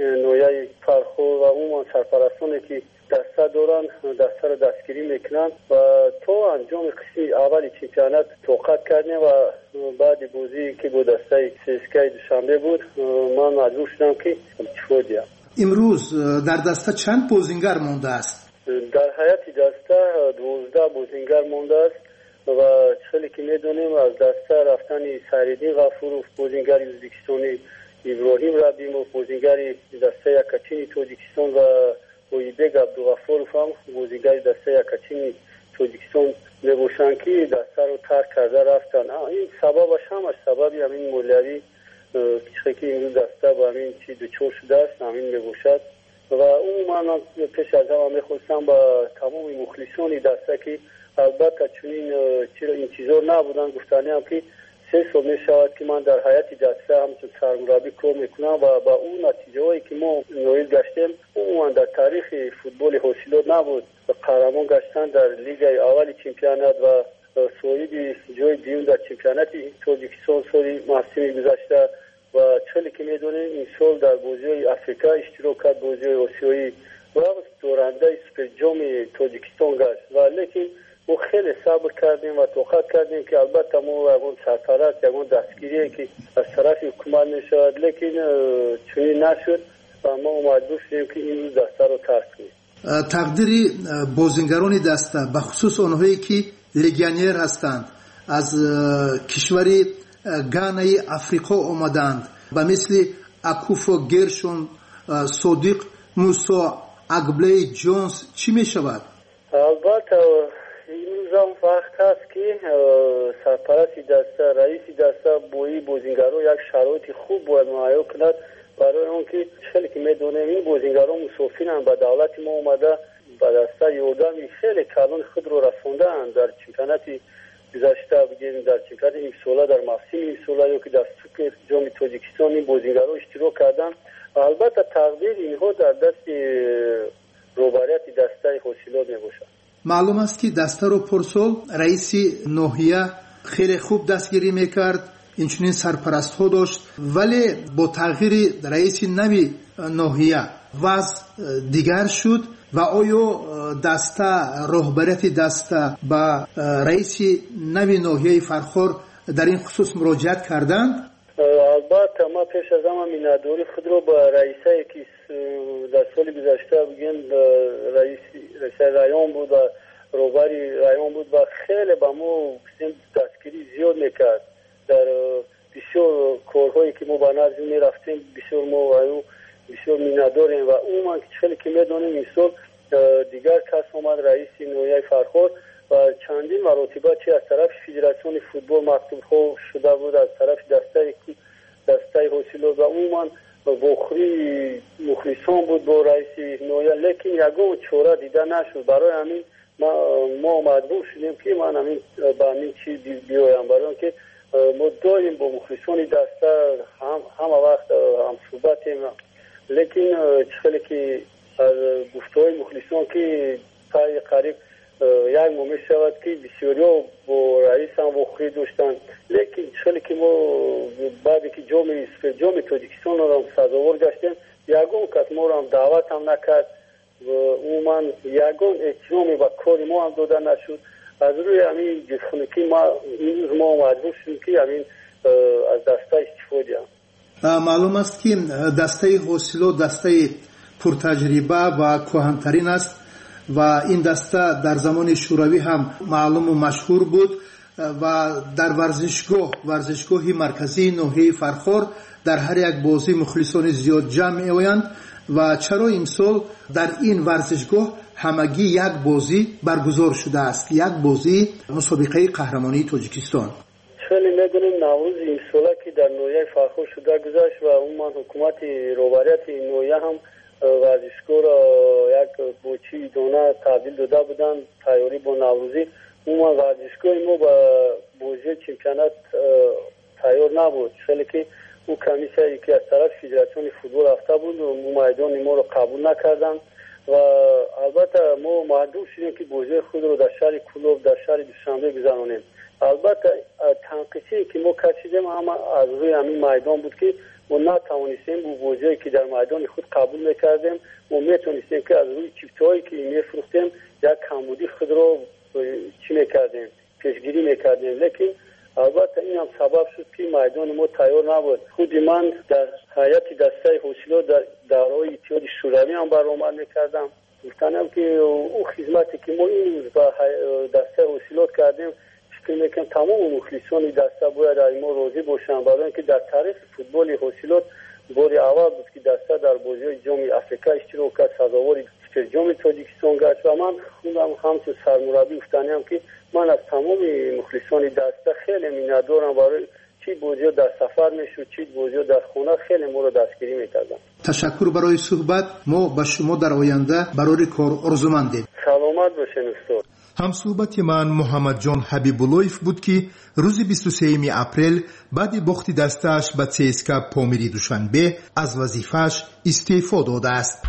نویای فرخار و عموما سرپرستانی که دسته دارن دسته را دستگیری میکنن و تا انجام قسمی اولی چمپیونات توقع کردیم و بعد بازی که با دسته CSKA دوشنبه بود من مجبور شدم که استعفا دهم. امروز در دسته چند بازیگر مانده است؟ در حیات دسته 12 بازیگر مانده است و چیزی که میدونیم از دسته رفتن سریدین غفورov بازیگر ازبکستانی، ابراهیم ربیمov بازیگر دسته یکاچین تاجیکستان و اویبگ عبدالغفورov هم بازیگر دسته یکاچین تاجیکستان میباشند که دسته رو ترک کرده رفتن. این سببش همش سببی همین مولوی چیزی که این دسته با همین چی دچار شده است همین میباشد و عموما پیش از همه میخواستم با تمام مخلصان دسته که البته چون این چیزا نبودن گفتنی هم که 3 سال می شود که من در حیات دسته همچون سرمربی کار میکنم و با اون نتیجه هایی که ما نایل گشتیم عموما در تاریخ فوتبال حاصلات نبود. قهرمان گشتن در لیگ اول چمپیونات و صعود جای دیون در چمپیونات تاجیکستان سال موسم گذشته و چلی که میدونیم این سال در بازی افریقا اشتراک کرد، بازی آسیایی و دورنده سوپرجام تاجیکستان گشت و لیکن ما خیلی صبر کردیم و توقع کردیم که البته ما اون سرپرست یکون دستگیری که از طرف حکومت میشود لیکن چنین نشد و ما مجبور شدیم که این دسته رو ترک کنیم. تقدیر بازیگران دسته به خصوص آنهایی که لگیونر هستند از کشوری گانای افریقا آمدند و مثل اکوفو گرشون، صادق موسا، اگبلی جونز چی می شود؟ البته این روزم وقت هست که سرپرست دسته رئیس دسته بویی بازیگران یک شرایط خوب باید مهیا کند و برای اون که خیلی که میدونیم این بازیگران مسافرن به دولت ما اومده به دسته یردن خیلی کلان خود رو رسوندن در چمپیونات گذشته بگیریم در چمپیونات این ساله در موسم این ساله یا که در سوپر جام تاجیکستان این بازیگران اشتراک کردن البته تقدیر اینها در دست روبریت دسته حاصلات میباشد. معلوم است که دسته رو پرسول رئیس ناحیه خیلی خوب دستگیری میکرد، اینچنین سرپرست ها داشت، ولی با تغییر رئیس نوی ناحیه وضع دیگر شد و آیا دسته رهبریت دسته با رئیس نوی ناحیه فرخار در این خصوص مراجعت کردند؟ البته ما پیش از همه مینداری خود رو با رئیسایی که در سال گذشته بگیم رئیس رایان بود و روبری رایان بود و خیلی با ما دستگیری زیاد میکرد در بسیار کارهایی که ما با نظر میرفتیم بسیار ما بسیار مینداریم و اون خیلی که میدونیم این سال دیگر کس اومد رئیس نوعی فرخار و چندین مراتبه چه از طرف فدراسیون فوتبال مکتوب ها شده بود از طرف دسته حاصلات و عموما بخری مخلصان بود با رئیس نوعی، لیکن یگان چاره دیده نشد. برای همین ما مجبور شدیم که من همین با همین چیز بیایم، برای که ما داریم با مخلصان دسته همه وقت هم صحبتیم، لیکن خیلی که از گفتهای مخلصان که پای قریب یک ماه می شود که بسیاری ها با رئیس هم بخری داشتن، لیکن خیلی که ما بعدی که جام تاجیکستان رو هم سزاوار گشتیم یگان کس ما رو هم دعوت هم نکرد و عموما یگان احترامی به کار ما هم داده نشد. از روی همین جسخونکی ما این روز ما مجبور شدیم که همین از دسته استفاده هم. معلوم است که دسته حاصلات دسته پرتجربه و کهن‌ترین است و این دسته در زمان شوروی هم معلوم و مشهور بود و در ورزشگاه مرکزی ناحیه فرخار در هر یک بازی مخلصان زیاد جمع می‌آیند و چرا امسال در این ورزشگاه همگی یک بازی برگزار شده است، یک بازی مسابقه قهرمانی تاجیکستان. خیلی میدونیم نوروز این ساله که در نوعی فرخار شده گذشت و اون حکومت روبریت نوعی هم ورزشگاه را یک بوچی دانه تبدیل داده بودن تیاری با نوروزی. اون ورزشگاه ما با بازی چمپیونات تیار نبود، خیلی که او کمیسیایی که از طرف فدراسیون فوتبال رفته بود و میدان ما رو قبول نکردن و البته ما مجبور شدیم که بازی خود رو در شهر کلوب در شهر دوشنبه گذرانیم. البته تنقیصی که ما کشیدیم هم از روی همین میدان بود که ما نتوانستیم با بازی که در میدان خود قبول میکردیم ما میتونستیم که از روی چیپتهایی که میفروختیم یک کمبودی خود رو چی میکردیم پیشگیری میکردیم، لیکن البته این هم سبب شد که میدان ما تیار نبود. خود من در هیئت دسته حاصلات در دوره‌های اتحاد شوروی هم برآمد میکردم، گفتم که او خدمتی که ما این روز با دسته حاصلات کردیم فکر میکنم تمام مخلصان دسته باید از ما راضی باشن، برای اینکه در تاریخ فوتبال حاصلات بار اول بود که دسته در بازی جام افریقا اشتراک کرد، سزاوار جام تاجیکستان گشت و من خودم همچون سرمربی گفتم که من از تمام مخلصان دسته خیلی میندارم، برای چی بازی در سفر میشد چی بازی در خونه خیلی ما رو دستگیری میکردن. تشکر برای صحبت. ما با شما در آینده برای کار آرزومندیم. سلامت باشین استاد. هم صحبت من محمد جان حبیب‌اللهیف بود که روز 23 اپریل بعد باخت دستش به CSKA پامیری دوشنبه از وظیفه‌اش استعفا داده است.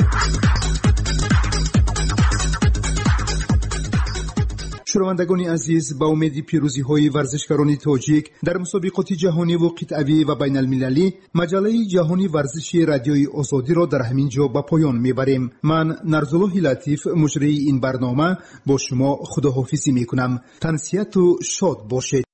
شنوندگان عزیز، با امید پیروزی‌های ورزشکاران تاجیک در مسابقات جهانی و قطعه‌ای و بین المللی، مجله جهانی ورزشی رادیوی آزادی را در همین جا به پایان می‌بریم. من نرزالله لطیف مجری این برنامه با شما خداحافظی می‌کنم. تنسیت و شاد باشید.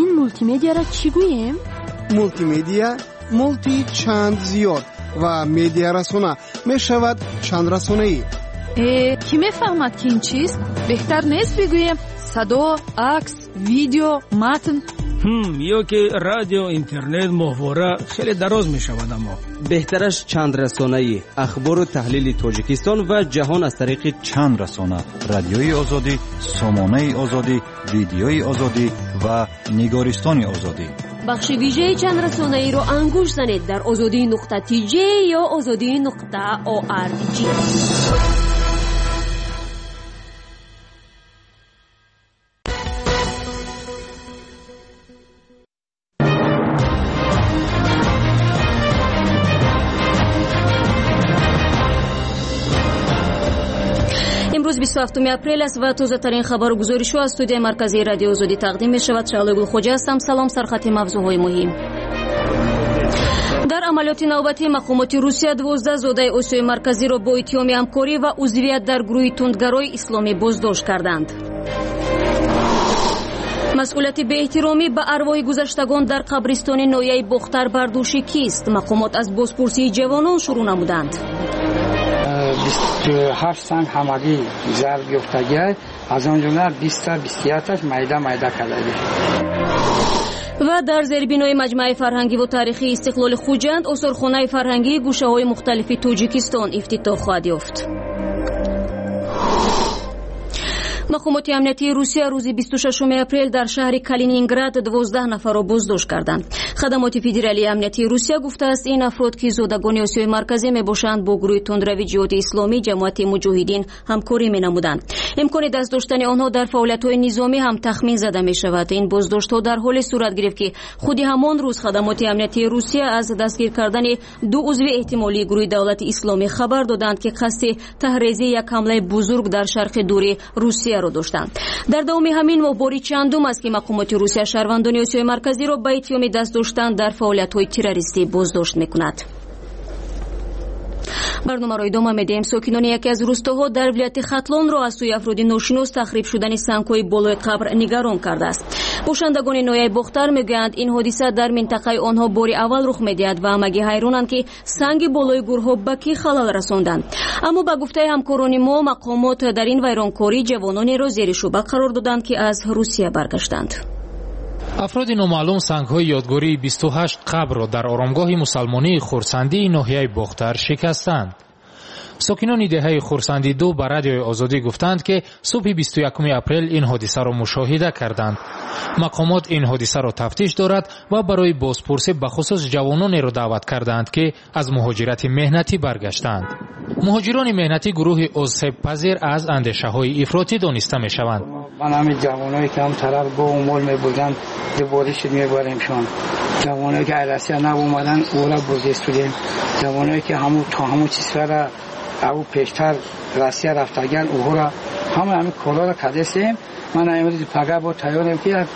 این مولتی مدیا را چی گوییم؟ مولتی مدیا مولتی چند زیاد و مدیا رسانه می شود چند رسانه‌ای. کی میفهمد که این چیست؟ بهتر نیست بگوییم صدا، عکس، ویدیو، متن؟ یا که رادیو، اینترنت، محتوا خیلی دراز می شود. اما بهترش چند رسانه‌ای، اخبار و تحلیل تاجیکستان و جهان از طریق چند رسانه: رادیوی آزادی، سامانه آزادی، ویدیوی آزادی و نگارستان آزادی. بخش ویژه چند رسانه‌ای رو انگوش زنید در azadi.tj یا azadi.org. امروز 27 اپریل است و تازه‌ترین خبر و گزارش‌ها از استودیوی مرکزی رادیو آزادی تقدیم می‌شود. شعله گلخوجه هستم. سلام. سرخط موضوع‌های مهم. در عملیات نوبتی مقامات روسیه 12 زاده آسیای مرکزی را با اتهام همکاری و عضویت در گروه تندگرای اسلامی بازداشت کردند. مسئولیت به احترامی به ارواح گذشتگان در قبرستان نویه بختر بردوشی کیست؟ مقامات از بازپرسی جوانان شروع نمودند. 28 سنگ همگی ضرب یافتگی، از آن جمله 20-21 میده کرده. و در زیربنای مجمع فرهنگی و تاریخی استقلال خوجند آثارخانه فرهنگی گوشه‌های مختلف تاجیکستان افتتاح خواهد یافت. مقامات امنیتی روسیه روز 26 اپریل در شهر کالینینگراد 12 نفر را بازداشت کردند. خدمات فدرالی امنیتی روسیه گفته است این افراد که زادگان آسیای مرکزی میباشند با گروه تندروی جهاد اسلامی جماعت مجاهدین همکاری مینمودند. امکان دست داشتن آنها در فعالیت‌های نظامی هم تخمین زده می‌شود. این بازداشت‌ها در حال صورت گرفت که خود همان روز خدمات امنیتی روسیه از دستگیر کردن 2 عضو احتمالی گروه دولت اسلامی خبر دادند که قصد تحریزی یک حمله بزرگ در شرق دوری روسیه را داشتند. در دوام همین ماه باری چندم است که مقامات روسیه شهروندان آسیای مرکزی را به اتهام دست داشتن در فعالیت‌های تروریستی بازداشت می‌کند. برنامه را ادامه میدیم. ساکنان یکی از روستاها در ولایت ختلان را از سوی افراد ناشناس تخریب شدن سنگ‌های بالای قبر نگران کرده است. باشندگان نویه بختر میگویند این حادثه در منطقه آنها باری اول رخ می‌دهد و همگی حیرانند که سنگ بالای گورها به کی خلل رساندند. اما به گفته همکاران ما مقامات در این ویرانکاری جوانانی را زیر شبهه قرار دادند که از روسیه برگشتند. افراد نامعلوم سنگ‌های یادگاری 28 قبر را در آرامگاه مسلمانی خورسندی ناحیه بختر شکستند. ساکنان دهه خورسندی 2 به رادیوی آزادی گفتند که صبح 21 اپریل این حادثه را مشاهده کردند. مقامات این حادثه را تفتیش دارد و برای بازپرسی به خصوص جوانانی را دعوت کردند که از مهاجرت مهنتی برگشتند. مهاجران مهنتی گروه عضو پذیر از اندیشه‌های افراطی دانسته می‌شوند. من همین جوانایی که هم طرف با مول می‌بودن دوباره‌اش می‌بریمشون. جوانایی که عرصه نبودن اولا بازداشتیم. جوانایی که همون چیزا را او پیشتر روسیه رفتگان اوها را همین کارا را کردیم. من امروز پگاه با تیارم که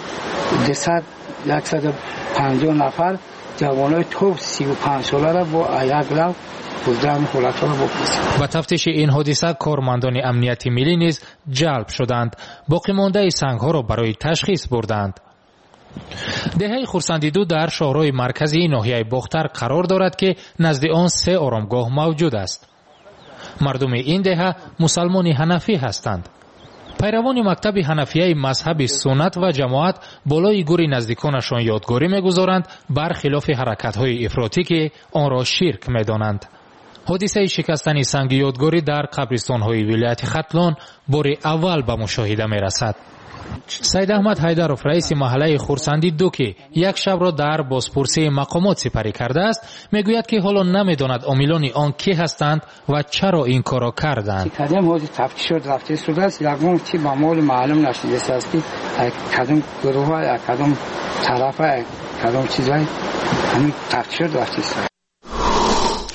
150 نفر جوانای تو 35 ساله را با یک لو بودن حالت را بپرسیم. با تفتیش این حادثه کارمندان امنیتی ملی نیز جلب شدند. باقی مانده سنگ‌ها را برای تشخیص بردند. دهه خورسندی 2 در شهرهای مرکزی ناحیه بختر قرار دارد که نزد آن 3 آرامگاه موجود است. مردم این دهه مسلمان حنفی هستند. پیروان مکتب حنفیه مذهب سنت و جماعت بالای گوری نزدیکانشان یادگاری می‌گذارند برخلاف حرکت‌های افراطی که آن را شرک می‌دانند. حادثه شکستن سنگ یادگاری در قبرستان‌های ولایت ختلان بار اول به مشاهده می‌رسد. سید احمد حیدرов رئیس محله خورسندی 2 که یک شب را در بازپرسی مقامات سپری کرده است میگوید که حالا نمیداند عاملان آن کی هستند و چرا این کارا کردند. کدام حوزه تفتیش شد رفته شده است یکم چی با مال معلوم نشده است که کدام گروه کدام طرف کدام چیزای همین تفتیش شد رفته است.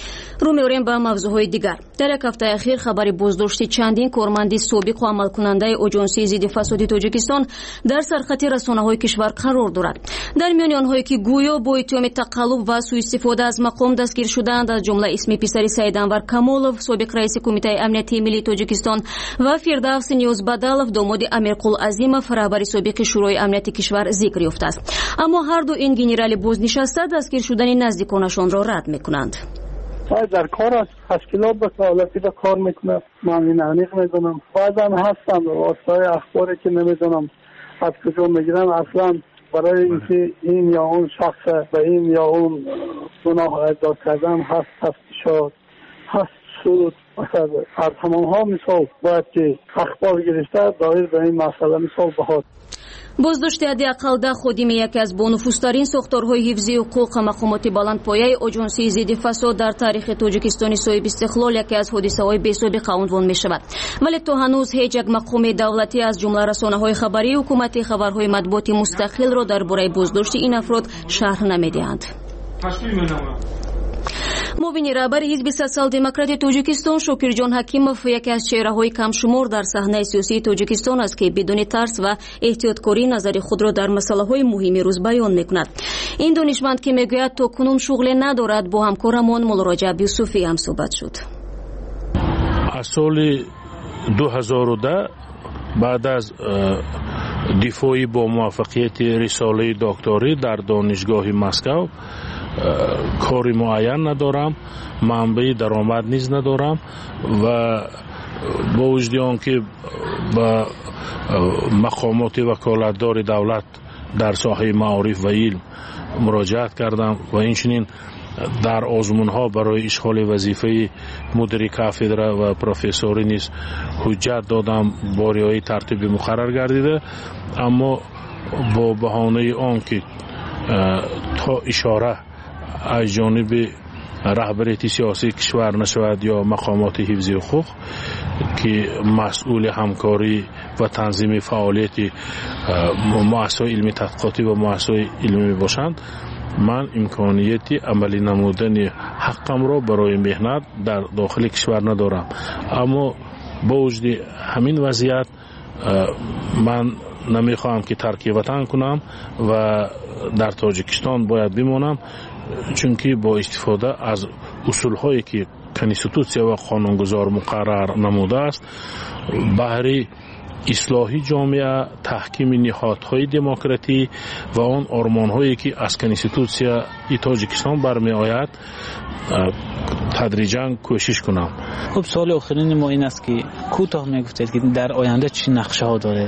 رو می‌آوریم به موضوعهای دیگر. در یک هفته اخیر خبر بازداشت چندین کارمند سابق و عمل کننده اژانسی ضد فساد تاجیکستان در سرخط رسانه‌های کشور قرار دارد. در میان آنهایی که گویا با اتهام تقلب و سوء استفاده از مقام دستگیر شدند از جمله اسم پسر سید انور کمالов سابق رئیس کمیته امنیتی ملی تاجیکستان و فردوس نیوزبادالov داماد امیرقل عظیمov رهبر سابق شورای امنیتی کشور ذکر یافته است. اما هر دو این گنرال بازنشسته دستگیر شدن نزدیکانشان را رد می‌کنند. در کار از تشکیلات به سهالتی به کار میکنه. من این عنیق میدونم بعضا هستم واسطای اخباری که نمیدونم از کجا میگیرن اصلا برای اینکه این یا اون شخص به این یا اون گناه ادعا کردن هست تفتیشات هست سود از تمامها مثال باید که اخبار گرفته دایر به این مسئله مثال بهاد. بازداشت حداقل 10 خادم یکی از بانفوذترین ساختارهای حفظی حقوق مقامات بلندپایه اژانسی ضد فساد در تاریخ تاجیکستان صاحب استقلال یکی از حادثه‌های بی‌سابقه عنوان می‌شود. ولی تا هنوز هیچ یک مقام دولتی از جمله رسانه‌های خبری حکومتی خبرهای مطبوعاتی مستقل را درباره بازداشت این افراد شرح نمی‌دهند. معاون رهبر حزب سوسیال دموکرات تاجیکستان شوکرجان حکیمов یکی از چهره‌های کم شمار در صحنه سیاسی تاجیکستان است که بدون ترس و احتیاطکاری نظر خود را در مسائل مهم روز بیان می‌کند. این دانشمند که میگوید تا کنون شغل ندارد با همکارمان مولارجب یوسفی هم صحبت شد. از سال 2010 بعد از دفاعی با موفقیت رساله دکتری در دانشگاه مسکو کاری معین ندارم، منبع درآمد نیز ندارم و با وجود آنکه با مقامات وکالتدار دولت در ساحه معارف و علم مراجعت کردم و اینچنین در آزمون‌ها برای اشغال وظیفه مدیر کافدره و پروفسوری نیز حجت دادم، باریایی ترتیب مقرر گردیده، اما با بهانه آنکه تا اشاره از جانب رهبریت سیاسی کشور نشود یا مقامات حفظی حقوق که مسئول همکاری و تنظیم فعالیت مؤسسات علمی تحقیقاتی و مؤسسات علمی باشند، من امکانیت عملی نمودن حقم را برای مهنت در داخل کشور ندارم. اما با وجود همین وضعیت من نمیخواهم که ترک وطن کنم و در تاجیکستان باید بمانم، چون که با استفاده از اصولهایی که کنستیتوسیا و قانونگذار مقرر نموده است بهره اصلاحی جامعه، تحکیم نهادهای دموکراتی و آن آرمانهایی که از کنستیتوسیا تاجیکستان برمی آید تدریجاً کوشش کنم. خب سوال آخرین ما این است که کوتاه میگفتید که در آینده چی نقشه ها داره؟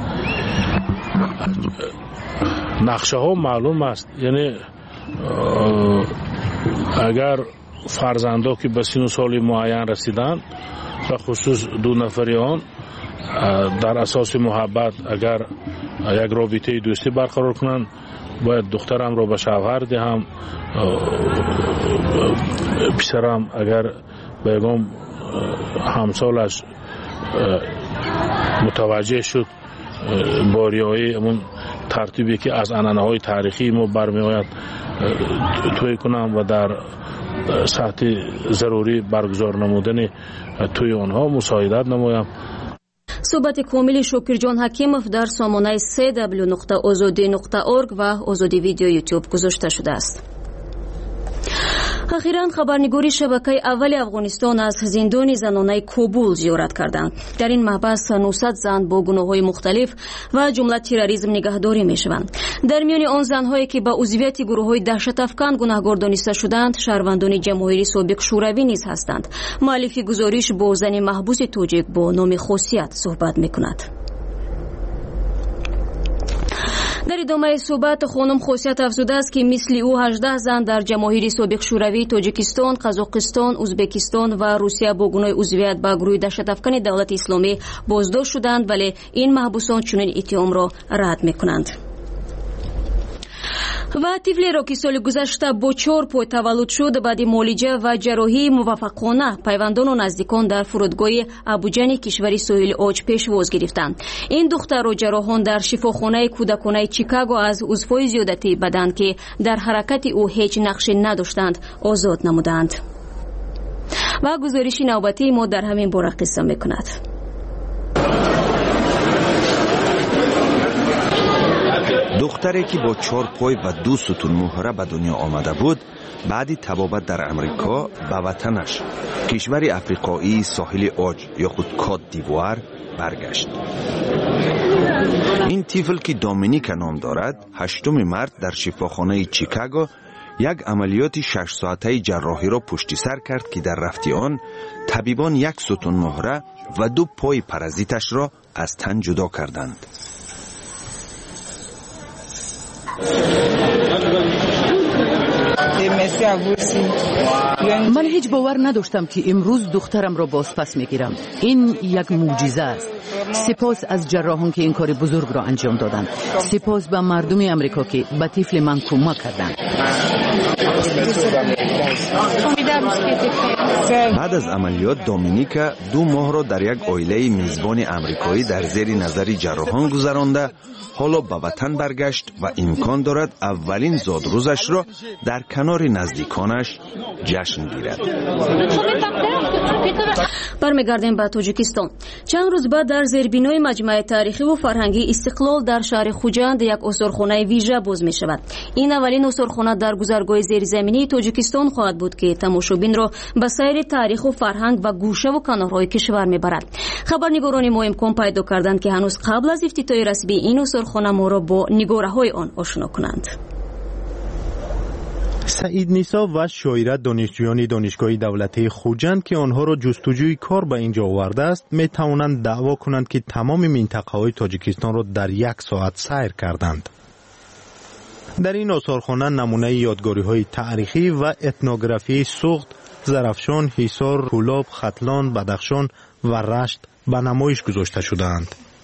نقشه ها معلوم است، یعنی اگر فرزندا که به سن و سال معین رسیدند و خصوص 2 نفری آن در اساس محبت اگر یک رابطه دوستی برقرار کنند باید دخترم را به شوهر دهم، پسرم اگر بیگم همسالش متوجه شد باریایی همون ترتیبی که از عنعنه‌های تاریخی ما برمی آید توی کنم و در سطح ضروری برگزار نمودن توی آنها مساعدت نمایم. صحبت کامل شوکرجان حکیمov در سامانه www.azadi.org و آزادی ویدیو یوتیوب گذاشته شده است. اخیراً خبرنگاری شبکه اول افغانستان از زندان زنانه کابل زیارت کردند. در این محبس 900 زن با گناه‌های مختلف و جمله تروریسم نگهداری می‌شوند. در میان آن زن‌هایی که به عضویت گروه‌های دهشت‌افکن گناهکار دانسته شدند، شهروندان جمهوری سابق شوروی نیز هستند. مؤلف گزارش با زن محبوس تاجیک با نام خاصیت صحبت می‌کند. در ادامه صحبت خانم خاصیت افزوده است که مثل او 18 زن در جماهیر سابق شوروی، تاجیکستان، قزاقستان، ازبکستان و روسیه با گناه عضویت به گروه دهشت‌افکن دولت اسلامی بازداشت شدند، ولی این محبوسان چنین اتهام را رد می‌کنند. و طفلی را که سال گذشته با 4 پای تولد شد بعد معالجه و جراحی موفقانه پیوندان و نزدیکان در فرودگاه ابوجن کشور ساحل عاج پیشواز گرفتند. این دختر را جراحان در شفاخانه کودکانه چیکاگو از عضوهای زیادتی بدن که در حرکت او هیچ نقشی نداشتند آزاد نمودند. و گزارش نوبتی ما در همین باره قصه میکند. دختری که با 4 پای و 2 ستون مهره به دنیا آمده بود، بعد تبابت در امریکا به وطنش کشور افریقایی ساحل اوج یا خود کات دیوار برگشت. این طفل که دومینیک نام دارد 8 مارس در شفاخانه چیکاگو یک عملیات 6 ساعته جراحی را پشت سر کرد که در رفت آن طبیبان 1 ستون مهره و 2 پای پرازیتش را از تن جدا کردند. من هیچ باور نداشتم که امروز دخترم را بازپس میگیرم. این یک معجزه است. سپاس از جراحان که این کار بزرگ را انجام دادند. سپاس به مردم امریکا که به طفل من کمک کردند. بعد از عملیات دومینیکا 2 ماه را در یک عائله میزبان امریکایی در زیر نظر جراحان گذرانده حالا به وطن برگشت و امکان دارد اولین زادروزش را در کنار نزدیکانش جشن گیرد. برمیگردیم به تاجیکستان. چند روز بعد در زیربنای مجمع تاریخی و فرهنگی استقلال در شهر خوجند یک اسطورخانه ویژه باز می شود. این اولین اسطورخانه در گذرگاه زیرزمینی تاجیکستان خواهد بود که تماشابین را به سیر تاریخ و فرهنگ و گوشه و کنارهای کشور می برد. خبرنگاران ما امکان پیدا کردند که هنوز قبل از افتتاح رسمی این اسطورخانه ما را با نگاره‌های آن آشنا کنند. سعید نیسا و شایره دانشجویان دانشگاه دولتی خوجند که آنها را جستجوی کار به اینجا آورده است می توانند دعوا کنند که تمام منطقه های تاجیکستان را در 1 ساعت سیر کردند. در این آثارخانه نمونه یادگاری های تاریخی و اتنوگرافی سوخت، زرافشان، حصار، کولاب، ختلان، بدخشان و رشت به نمایش گذاشته شدند.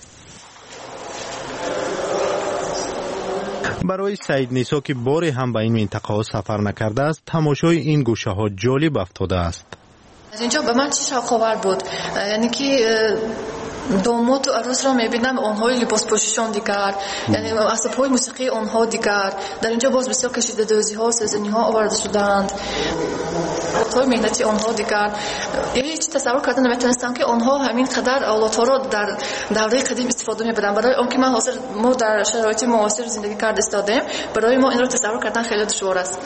برای سعید نیسا که باری هم به این منطقه ها سفر نکرده است، تماشای این گوشه ها جالب افتاده است. از اینجا به من چی شاخ‌آور بود، یعنی که داماد و عروس را می‌بینم، آنهای لباس پوششان دیگر، یعنی اسب‌های موسیقی آنها دیگر. در اینجا باز بسیار کشیده‌دوزی‌ها، سزنی‌ها آورده شدند، کارهای مهنتی آنها دیگر. یعنی هیچ تصور کردن نمی‌تونستم که آنها همین قدر اولادها را در دوره قدیم استفاده می‌بردند. برای آنکه ما حاضر ما در شرایط معاصر زندگی کرده استادیم، برای ما این را تصور کردن خیلی دشوار است.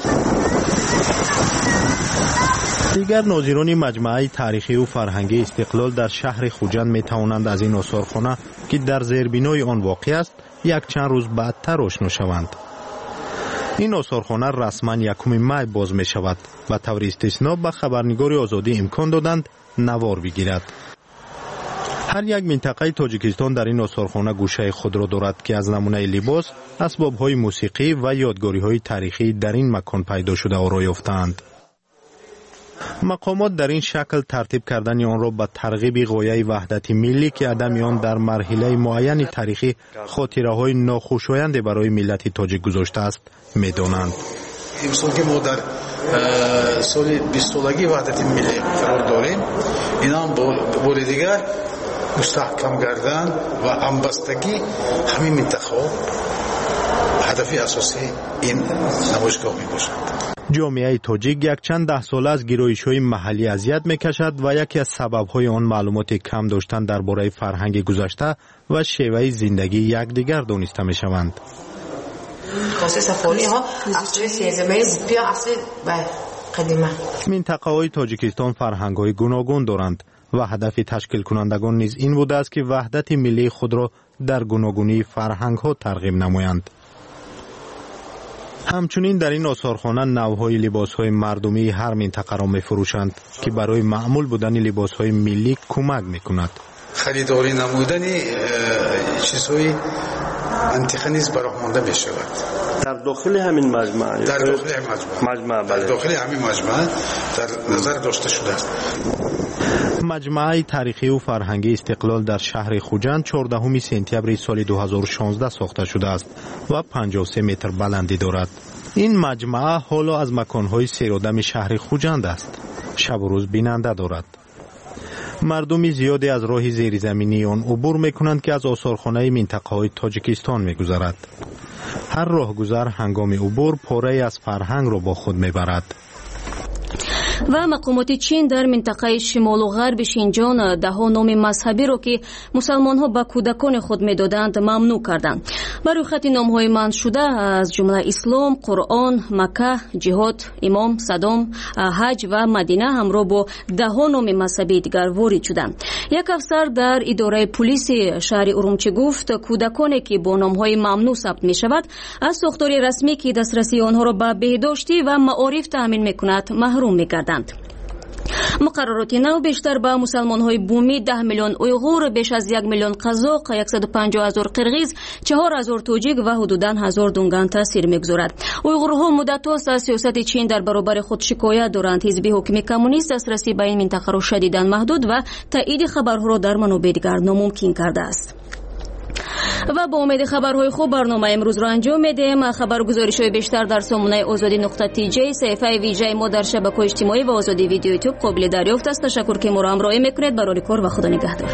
دیگر ناظران مجمع تاریخی و فرهنگی استقلال در شهر خوجند می توانند از این آثارخانه که در زیربنای آن واقع است یک چند روز بعدتر آشنا شوند. این آثارخانه رسما 1 می باز می شود و طور استثنا به خبرنگار آزادی امکان دادند نوار بگیرد. هر یک منطقه تاجیکستان در این آثارخانه گوشه خود را دارد که از نمونه لباس، اسباب‌های موسیقی و یادگاری‌های تاریخی در این مکان پیدا شده و راه یافته‌اند. مقامات در این شکل ترتیب کردن آن را به ترغیب غایه وحدت ملی که عدم آن در مرحله معین تاریخی خاطره‌های ناخوشایند برای ملت تاجیک گذاشته است می‌دانند. امسال که ما در سال 20 سالگی وحدت ملی قرار داریم، این هم بار دیگر مستحکم کردن و همبستگی همین منطقه هدف اساسی این نمایشگاه میباشد. جامعه تاجیک یک چند 10 ساله از گرایش‌های محلی اذیت می‌کشد و یکی از سبب‌های آن معلومات کم داشتن درباره فرهنگ گذشته و شیوه زندگی یکدیگر دانسته می‌شوند. منطقه‌های تاجیکستان فرهنگ‌های گوناگون دارند و هدف تشکیل کنندگان نیز این بوده است که وحدت ملی خود را در گوناگونی فرهنگ‌ها ترغیب نمایند. همچنین در این آثارخانه نوع‌های لباس‌های مردمی هر منطقه را می‌فروشند که برای معمول بودن لباس‌های ملی کمک می‌کند. خریداری نمودن چیزهای منطقه نیز برآمده می‌شود. در داخل همین مجمع، در داخل همین مجمع، در داخل همین مجمع در نظر داشته شده است. مجمع تاریخی و فرهنگی استقلال در شهر خوجند 14 سپتامبر سال 2016 ساخته شده است و 53 متر بلندی دارد. این مجمع حالا از مکان‌های سیرادم شهر خوجند است. شب و روز بیننده دارد. مردم زیادی از راه زیرزمینی آن عبور می‌کنند که از آثارخانه منطقه‌های تاجیکستان می‌گذرد. هر راهگذر هنگام عبور پاره از فرهنگ را با خود می‌برد. و مقامات چین در منطقه شمال و غرب شینجان دهها نام مذهبی را که مسلمان ها به کودکان خود میدادند ممنوع کردند. بر خط نام های منع شده از جمله اسلام، قرآن، مکه، جهاد، امام، صدام، حج و مدینه همراه با دهها نام مذهبی دیگر وارد شدند. یک افسر در اداره پلیس شهر ارومچی گفت کودکانی که با نام های ممنوع ثبت می شود از ساختار رسمی که دسترسی آنها را به بهداشتی و معارف تامین می کند محروم می گردند. مقررات نو بیشتر به مسلمان های بومی 10 میلیون اویغور، بیش از 1 میلیون قزاق، 150,000 قرغیز، 4,000 توجیک و حدوداً 1,000 دونگان تاثیر میگذارد. اویغورها مدت است از سیاست چین در برابر خود شکایت دارند. حزب حاکم کمونیست دسترسی به این منطقه را شدیداً محدود و تایید خبرها را در منابع دیگر ناممکن کرده است. و با امید خبرهای خوب برنامه امروز را انجام میدیم. خبرگزاری‌های بیشتر در سامانه azadi.tj، صفحه ویژه ما در شبکه‌های اجتماعی و آزادی ویدیو یوتیوب قابل دریافت است. تشکر که ما را همراهی میکنید. برای کار و خدا نگهدار.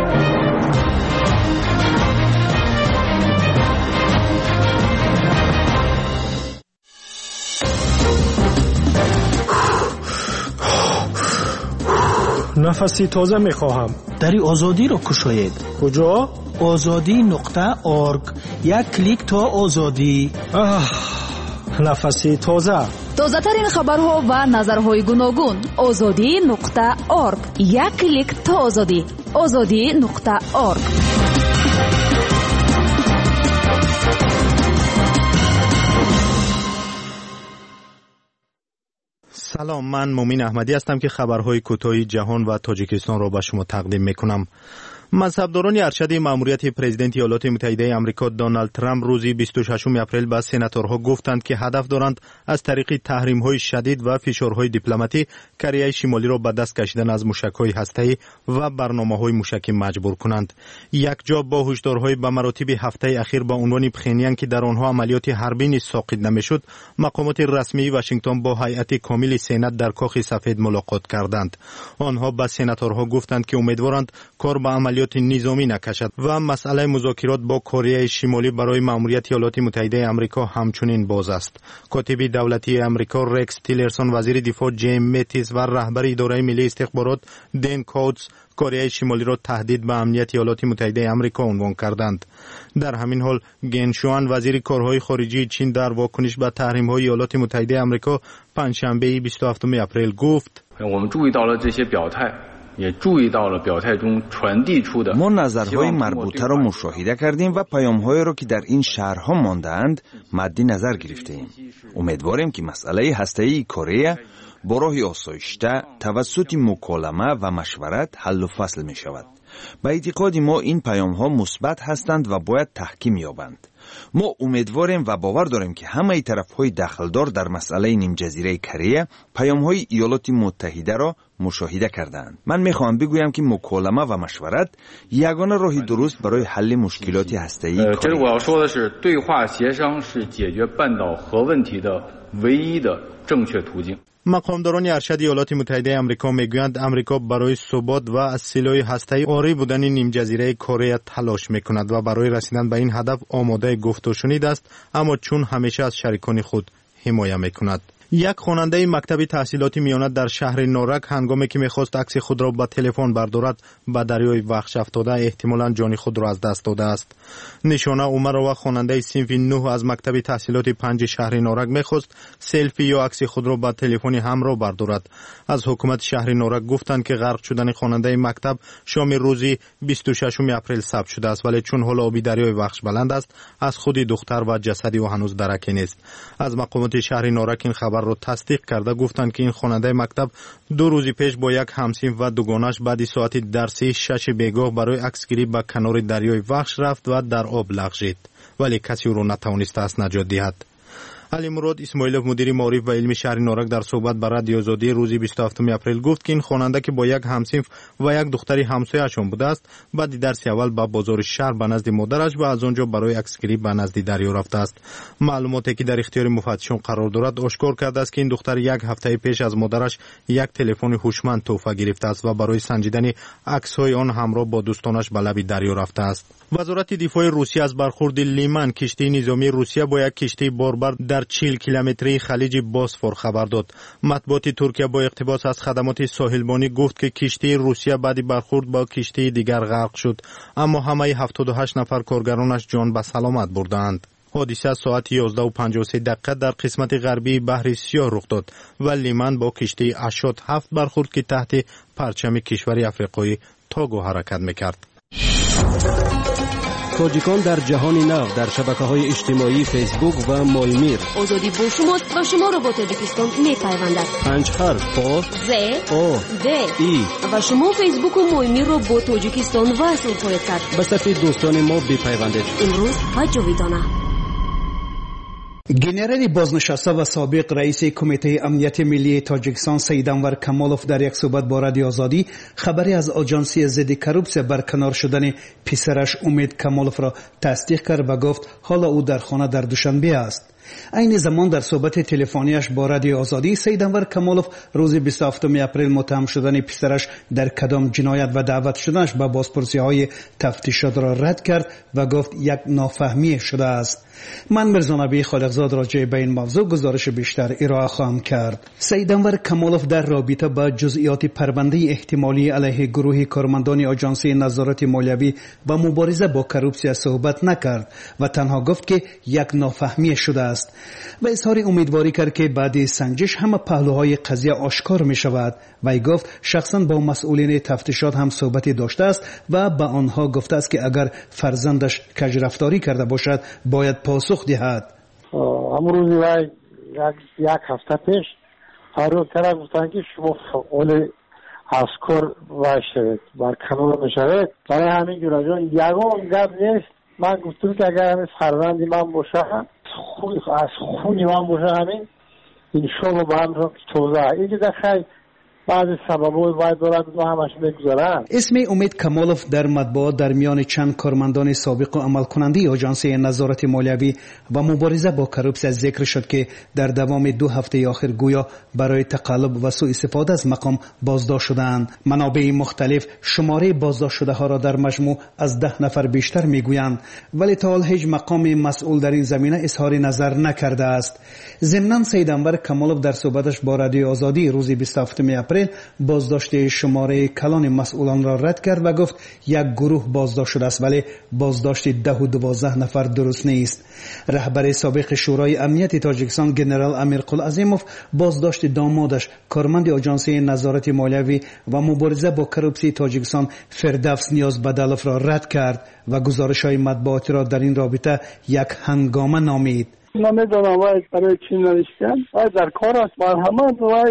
نفسی تازه میخواهم. دری آزادی را کشاید. کجا؟ azadi.org. یک کلیک تا آزادی. نفسی تازه. تازه ترین خبرها و نظرهای گوناگون. azadi.org. یک کلیک تا آزادی. azadi.org. سلام، من مومین احمدی هستم که خبرهای کوتاه جهان و تاجیکستان را به شما تقدیم میکنم. مذهبداران ارشد مأموریت پرزیدنت ایالات متحده آمریکا دونالد ترامپ روز 26 اپریل به سناتورها گفتند که هدف دارند از طریق تحریم‌های شدید و فشارهای دیپلماتی کره شمالی را به دست کشیدن از موشک‌های هسته‌ای و برنامه‌های موشکی مجبور کنند. یک جا با هشدارهای به مراتب هفته اخیر با عنوان پخینیان که در آنها عملیات حربی نیز ساقط نمی‌شد، مقامات رسمی واشنگتن با هیئت کامل سنا در کاخ سفید ملاقات کردند. آنها به سناتورها گفتند که امیدوارند کار به عملیات نظامی نکشد و مسئله مذاکرات با کره شمالی برای مأموریت ایالات متحده آمریکا همچنین باز است. کاتب دولتی آمریکا رکس تیلرسون، وزیر دفاع جیم متیس و رهبر اداره ملی استخبارات دن کاوتز کره شمالی را تهدید به امنیت ایالات متحده آمریکا عنوان کردند. در همین حال گن شوان، وزیر کارهای خارجی چین، در واکنش به تحریم‌های ایالات متحده آمریکا پنجشنبه 27 اپریل گفت: ما نظرهای مربوطه را مشاهده کردیم و پیام‌هایی را که در این شهرها مانده‌اند مد نظر گرفتیم. امیدواریم که مسئله هسته‌ای کره با راه آسایشته توسط مکالمه و مشورت حل و فصل می شود. به اعتقاد ما این پیام‌ها مثبت هستند و باید تحکیم یابند. ما امیدواریم و باور داریم که همه طرف‌های دخلدار در مسئله نیم جزیره کره پیام‌های ایالات متحده را مشاهده کردند. من می‌خواهم بگویم که مکالمه و مشورت یگانه راه درست برای حل مشکلات هسته‌ای کره است. مقامداران ارشد ایالات متحده آمریکا میگویند آمریکا برای ثبات و از سلاح هسته‌ای عاری بودن نیم جزیره کره تلاش میکند و برای رسیدن به این هدف آماده گفت و شنید است، اما چون همیشه از شریکان خود حمایت میکند. یک خواننده مکتب تحصیلات میانه در شهر نارک هنگامی که میخواست عکس خود را با تلفن بردارد به دریای وحش افتاده احتمالاً جان خود را از دست داده است. نشانه عمر و خواننده صنف 9 از مکتب تحصیلات 5 شهر نارک میخواست سلفی یا عکس خود را با تلفن همراه بردارد. از حکومت شهر نارک گفتند که غرق شدن خواننده مکتب شام روز 26 اپریل ثبت شده است، ولی چون حال آبی دریای وحش بلند است از خود دختر و جسدی او هنوز درک نیست. از مقامات شهر نارک این خبر را تصدیق کرده گفتند که این خواننده مکتب 2 روز پیش با یک همصنف و دوگانش بعد ساعت درسی 6 بیگاه برای عکسگیری به کنار دریای وحش رفت و در آب لغزید، ولی کسی او را نتوانسته است نجات دهد. علی مراد اسماعیلوف، مدیر معارف و علمی شهر نارک، در صحبت با رادیو آزادی روز 27 اپریل گفت که این خواننده که با یک همصنف و یک دختری همسایه‌شان بوده است، بعد درس اول به بازار شهر به نزد مادرش و از آنجا برای عکسگیری به نزد دریا رفته است. معلوماتی که در اختیار مفتشان قرار دارد آشکار کرده است که این دختر یک هفته پیش از مادرش یک تلفن هوشمند تحفه گرفته است و برای سنجیدن عکس‌های آن همراه با دوستانش به لب دریا رفته است. وزارت دفاع روسیه از برخورد لیمن کشتی نظامی روسیه با یک کشتی باربر در 40 کیلومتری خلیج بوسفور خبر داد. مطبوعات ترکیه با اقتباس از خدمات ساحلبانی گفت که کشتی روسیه بعد برخورد با کشتی دیگر غرق شد، اما همه 78 نفر کارگرانش جان به سلامت بردند. حادثه ساعت 11:53 در قسمت غربی بحر سیاه رخ داد و لیمن با کشتی اشاد 7 برخورد که تحت پرچم کشور افریقایی توگو حرکت میکرد. تاجیکان در جهان نو در شبکه‌های اجتماعی فیسبوک و مایمیر. آزادی با شماست و شما را با تاجیکستان می‌پیوندد. 5 حرف پا ز او د ای و شما فیسبوک و مایمیر را با تاجیکستان وصل خواهید کرد. به صفحه دوستان ما بپیوندید. امروز و جاویدانه. گنرال بازنشسته و سابق رئیس کمیته امنیت ملی تاجیکستان سید انور کمالوف در یک صحبت با رادیو آزادی خبری از آژانسی ضد کروپسیا برکنار شدن پسرش امید کمالوف را تصدیق کرد و گفت حالا او در خانه در دوشنبه است. این زمان در صحبت تلفنیش با رادیو آزادی سید انور کمالوف روز 27 اپریل متهم شدن پسرش در کدام جنایت و دعوت شدنش به بازپرسی‌های تفتیشات را رد کرد و گفت یک نافهمی شده است. من مرزا نبی خالقزاد راجع به این موضوع گزارش بیشتر ارائه خواهم کرد. سید انور کمالوف در رابطه با جزئیات پرونده احتمالی علیه گروه کارمندان آژانسی نظارت مالیوی و مبارزه با کروپسیا صحبت نکرد و تنها گفت که یک نافهمی شده است و اظهار امیدواری کرد که بعد سنجش همه پهلوهای قضیه آشکار می شود. و گفت شخصا با مسئولین تفتیشات هم صحبتی داشته است و به آنها گفته است که اگر فرزندش کژرفتاری کرده باشد باید پاسخ دهد. امروز یک هفته پیش فاروق کرا گفتن که شما فعال اسکار واشید برکنار میشوید. برای همین جورا یگان گپ نیست. من گفتم که اگر همین فرزندی من باشه از خونی من باشه همین این شما با هم را توضیح اینکه در خیلی بعضی سبب‌های باید دارد و همش بگذارن. اسم امید کمالوف در مطبوعات در میان چند کارمندان سابق و عمل کننده آژانسی نظارت مالیوی و مبارزه با کروپسیا ذکر شد که در دوام 2 هفته آخر گویا برای تقلب و سوء استفاده از مقام بازداشت شدند. منابع مختلف شماره بازداشت شده ها را در مجموع از 10 نفر بیشتر میگویند، ولی تا حال هیچ مقام مسئول در این زمینه اظهار نظر نکرده است. ضمناً سید انور کمالوف در صحبتش با رادیو آزادی روز 27 اپریل بازداشت شماره کلان مسئولان را رد کرد و گفت یک گروه بازداشت شده است ولی بازداشت 10 و 12 نفر درست نیست. رهبر سابق شورای امنیت تاجیکستان جنرال امیرقل عظیموف بازداشت دامادش کارمند آژانسی نظارت مالیوی و مبارزه با کروپسیا تاجیکستان فردوس نیازبدالوف را رد کرد و گزارش‌های مطبوعاتی را در این رابطه یک هنگامه نامید. نمیدونم برای چی نوشتن در کار است مرحمت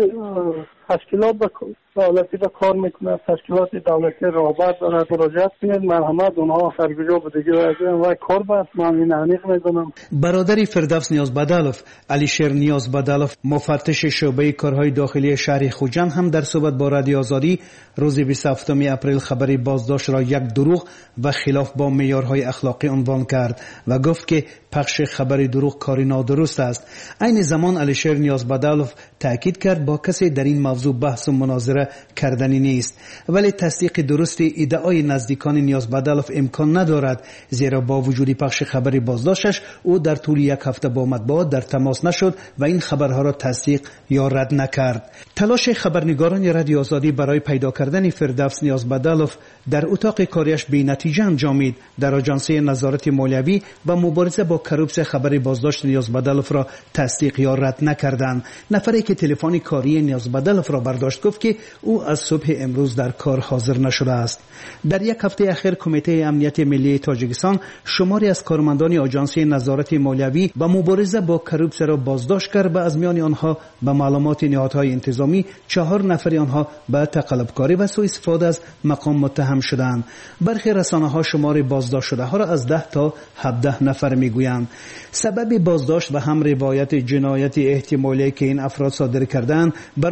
تشکیلات دولتی به کار میکنه، تشکیلات دولتی رغبت دارد مراجعت کنید مرحمت اونها سرگوجا بودگی و کار بست من این عمیق میدونم. برادر فردوس نیازبدالوف علیشیر نیازبدالوف مفتش شعبه کارهای داخلی شهر خوجند هم در صحبت با رادیو آزادی روز 27 اپریل خبری بازداشت را یک دروغ و خلاف با معیارهای اخلاقی عنوان کرد و گفت که پخش خبر دروغ کاری نادرست است. این زمان علیشیر نیازبدالوف تاکید کرد با کسی در این موضوع بحث و مناظره کردنی نیست، ولی تصدیق درست ادعای نزدیکان نیازبدالوف امکان ندارد، زیرا با وجود پخش خبری بازداشتش او در طول یک هفته با مطبوعات در تماس نشد و این خبرها را تصدیق یا رد نکرد. تلاش خبرنگاران رادیو آزادی برای پیدا کردن فردوس نیازبدالوف در اتاق کاریش بی نتیجه انجامید. در آژانسی نظارت مالیوی و مبارزه با کروپسیا خبری بازداشت نیازبدالوف را تصدیق یا رد نکردند. نفری که تلفن کاری نیازبدالوف را برداشت گفت که او از صبح امروز در کار حاضر نشده است. در یک هفته اخیر کمیته امنیت ملی تاجیکستان شماری از کارمندان آژانسی نظارت مالیوی و مبارزه با کروپسیا را بازداشت کرد و از میان آنها به معلومات نهادهای انتظامی 4 نفر آنها به تقلبکاری و سوء استفاده از مقام متهم شدند. برخی رسانه‌ها شمار بازداشت شده ها را از 10 تا 17 نفر میگویند. سبب بازداشت و هم روایت جنایت احتمالی که این افراد صادر کردند برای مطبوعات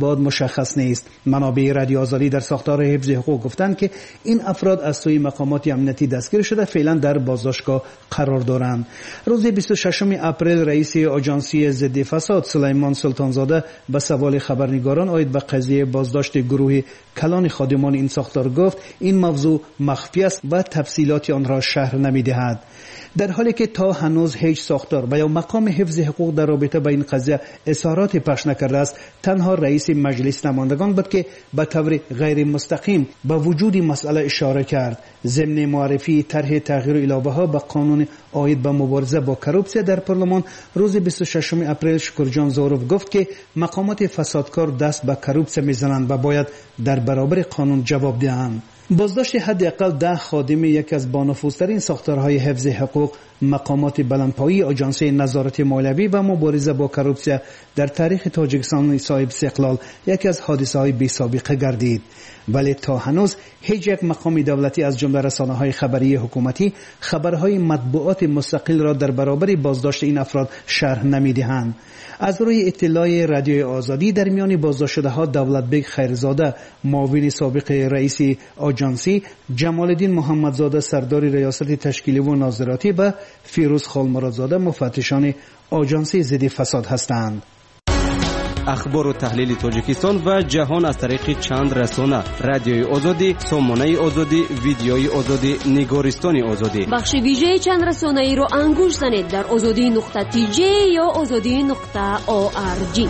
ابعاد مشخص نیست. منابع رادیو آزادی در ساختار حفظ حقوق گفتند که این افراد از سوی مقامات امنیتی دستگیر شده فعلا در بازداشتگاه قرار دارند. روز 26 اپریل رئیس آژانسی ضد فساد سلیمان سلطانزاده به سوال خبرنگاران آید به قضیه بازداشت گروه کلان خادمان این ساختار گفت این موضوع مخفی است و تفصیلات آن را شرح نمی‌دهد. در حالی که تا هنوز هیچ ساختار و یا مقام حفظ حقوق در رابطه با این قضیه اظهارات پخش نکرده است، تنها رئیس مجلس نمایندگان بود که به طور غیر مستقیم به وجود مسئله اشاره کرد. ضمن معرفی طرح تغییر الابه‌ها به قانون عاید به مبارزه با کروپسیا در پارلمان روز 26 اپریل شکرجان زاروف گفت که مقامات فسادکار دست به کروپسیا میزنند و باید در برابر قانون جواب دهند. بازداشت حداقل 10 خادم یکی از بانفوذترین ساختارهای حفظ حقوق مقامات بلندپایه آژانسی نظارت مالیوی و مبارزه با کروپسیا در تاریخ تاجیکستان صاحب استقلال یکی از حادثه‌های بی‌سابقه گردید، ولی تا هنوز هیچ یک مقام دولتی از جمله رسانه‌های خبری حکومتی خبرهای مطبوعات مستقل را در برابر بازداشت این افراد شرح نمی‌دهند. از روی اطلاع رادیوی آزادی در میان بازداشت شده‌ها دولتبگ خیرزاده معاون سابق رئیس آژانسی، جمال الدین محمدزاده سردار ریاست تشکیلی و ناظراتی و فیروز خالمرادزاده مفتشان آژانسی ضد فساد هستند. اخبار و تحلیل تاجیکستان و جهان از طریق چند رسانه: رادیوی آزادی، سامانه آزادی، ویدیوی آزادی، نگارستان آزادی. بخش ویژه چند رسانه‌ای رو انگوش زنید در azadi.tj یا azadi.org.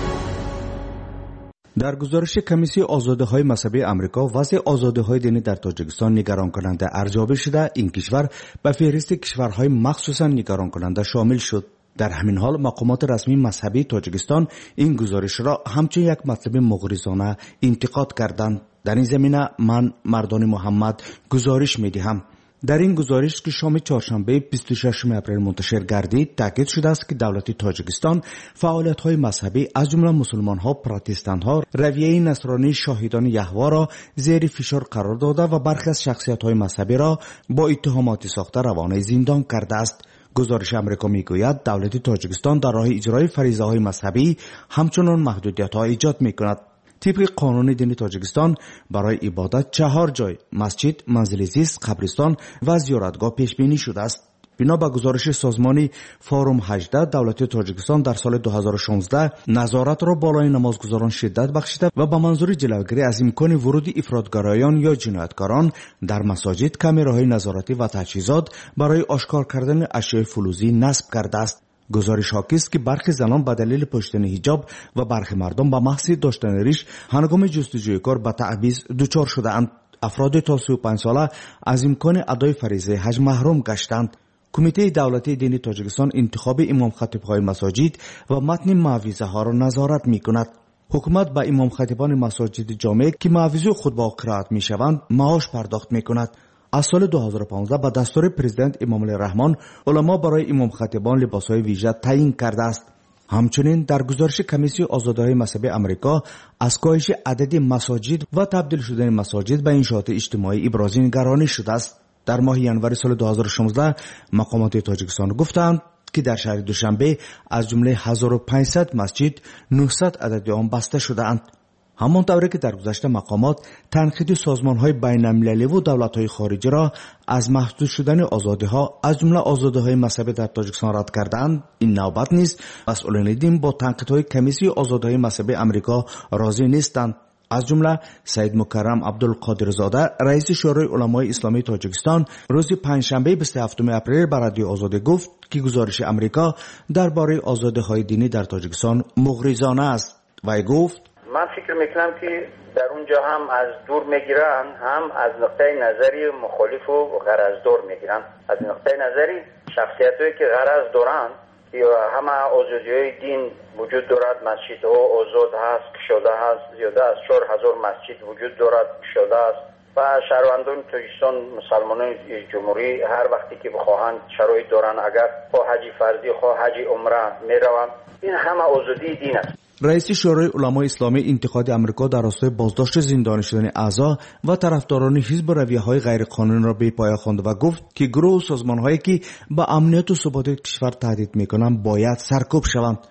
در گزارش کمیسیون آزادی‌های مذهبی آمریکا، وضع آزادی‌های دینی در تاجیکستان نگران کننده ارزیابی شده این کشور به فهرست کشورهای مخصوصاً نگران کننده شامل شد. در همین حال مقامات رسمی مذهبی تاجیکستان این گزارش را همچون یک مطلب مغرضانه انتقاد کردند. در این زمینه من مردان محمد گزارش می‌دهم. در این گزارش که شام چهارشنبه 26 اپریل منتشر گردید تاکید شده است که دولت تاجیکستان فعالیت‌های مذهبی از جمله مسلمان‌ها، پروتستان‌ها، رویه نصرانی شاهدان یهوه را زیر فشار قرار داده و برخی از شخصیت‌های مذهبی را با اتهامات ساخته روانه زندان کرده است. گزارش آمریکا میگوید دولت تاجیکستان در راه اجرای فریضه‌های مذهبی همچنان محدودیت‌ها ایجاد می‌کند. طبق قانون دینی تاجیکستان برای عبادت 4 جای مسجد، منزل زیست، قبرستان و زیارتگاه پیش بینی شده است. بنا به گزارش سازمان فارم 18 دولت تاجیکستان در سال 2016 نظارت را بالای نمازگزاران شدت بخشیده و به منظور جلوگیری از امکان ورود افراطگرایان یا جنایتکاران در مساجد کامراهای نظارتی و تجهیزات برای آشکار کردن اشیاء فلزی نصب کرده است. گزارش حاکی است که برخی زنان به دلیل پوشیدن حجاب و برخی مردم به محض داشتن ریش هنگام جستجوی کار به تعویض دچار شده‌اند. افراد تا 35 ساله از امکان ادای فریضه حج محروم گشتند. کمیته دولتی دینی تاجیکستان انتخاب امام خطیب‌های مساجد و متن معویضه ها را نظارت می‌کند. حکومت به امام خطیبان مساجد جامع که معویضه خطبه و قرائت می‌شوند معاش پرداخت می‌کند. از سال 2015 با دستور پرزیدنت امام الرحمن علما برای امام خطیبان لباس‌های ویژه تعیین کرده است. همچنین در گزارش کمیسیون آزادی‌های مذهبی آمریکا از کاهش عدد مساجد و تبدیل شدن مساجد به انشاءات اجتماعی ابراز نگرانی شده است. در ماه ژانویه سال 2016 مقامات تاجیکستان گفتند که در شهر دوشنبه از جمله 1500 مسجد 900 عدد آن بسته شده‌اند. همانطوری که در گذشته مقامات تنقید سازمان‌های بین‌المللی و دولت‌های خارجی را از محدود شدن آزادی‌ها از جمله آزادی‌های مذهبی در تاجیکستان رد کردند، این نوبت نیست. مسئولان دین با تنقیدهای کمیسیون آزادی‌های مذهبی آمریکا راضی نیستند. از جمله سید مکرم عبدالقادرزاده رئیس شورای علمای اسلامی تاجیکستان روز پنجشنبه 27 اپریل به رادیو آزادی گفت که گزارش آمریکا درباره آزادی‌های دینی در تاجیکستان مغرضانه است. وی گفت من فکر میکنم که در اونجا هم از دور میگیرن، هم از نقطه نظری مخالف و غرضدار میگیرن. از نقطه نظری شخصیتایی که غرض دارن یا همه آزادی‌های دین وجود دارد، مسجدها آزاد هست، کشاده هست، زیاده از 4000 مسجد وجود دارد، کشاده است و شهروندان تاجیکستان مسلمانان جمهوری هر وقتی که بخواهند شرایط دارن، اگر با حج فرضی خواه حج عمره میروند. این همه آزادی دین است. رئیس شورای علمای اسلامی انتقاد آمریکا در راستای بازداشت زندانی شدن اعضا و طرفداران حزب رویه‌های غیرقانونی را به پایه خواند و گفت که گروه و سازمان‌هایی که به امنیت و ثبات کشور تهدید می‌کنند باید سرکوب شوند.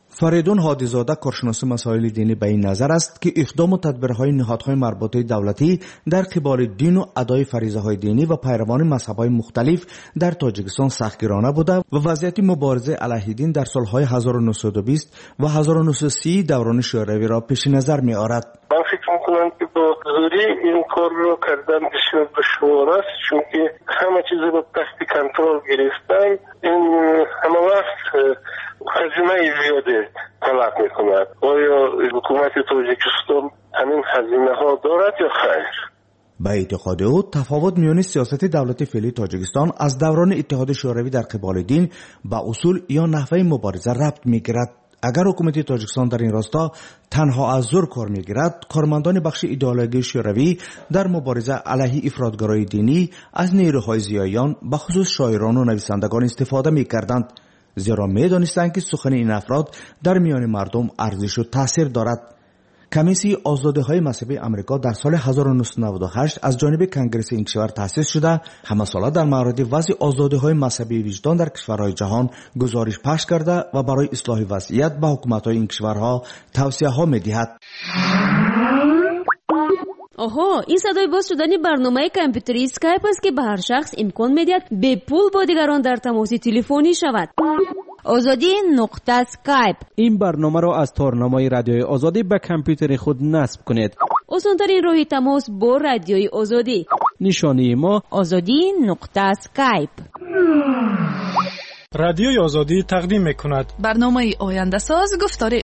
فریدون هادیزاده کارشناس مسائل دینی به این نظر است که اقدام و تدبیرهای نهادهای مربوطه دولتی در قبال دین و ادای فریضه های دینی و پیروان مذهب‌های مختلف در تاجیکستان سختگیرانه بوده و وضعیت مبارزه علیه دین در سالهای 1920 و 1930 دوران شوروی را پیش نظر می‌آورد. من فکر میکنم که با زوری این کار رو کردن بسیار دشوار است، چون که همه چیز رو تحت کنترل گرفتن. این همه وقت هزینه زیاده طلب میکند. آیا حکومت تاجیکستان همین هزینه ها دارد یا خیر؟ به اعتقاد او تفاوت میان سیاست دولت فعلی تاجیکستان از دوران اتحاد شوروی در قبال دین به اصول یا نحوه مبارزه ربط میگیرد. اگر حکومت تاجیکستان در این راستا تنها از زور کار میگیرد، کارمندان بخش ایدئولوژی شوروی در مبارزه علیه افراطگرایی دینی از نیروهای زیایان به خصوص شاعران و نویسندگان استفاده میکردند، زیرا میدانستند که سخن این افراد در میان مردم ارزش و تاثیر دارد. کمیسی آزادی‌های مذهبی آمریکا در سال 1998 از جانب کنگره این کشور تأسیس شده، همه ساله در مورد وضع آزادی‌های مذهبی وجدان در کشورهای جهان گزارش پخش کرده و برای اصلاح وضعیت به حکومت‌های این کشورها توصیه‌ها می‌دهد. آها، این صدای باز شدن برنامه کامپیوتری اسکایپ است که به هر شخص امکان می‌دهد به پول با دیگران در تماس تلفنی شود. آزادی نقطه اسکایپ. این برنامه را از تارنمای رادیوی آزادی به کامپیوتر خود نصب کنید. آسان‌ترین راه تماس با رادیوی آزادی. نشانی ما آزادی نقطه اسکایپ. رادیوی آزادی تقدیم می‌کند برنامه آینده ساز گفتار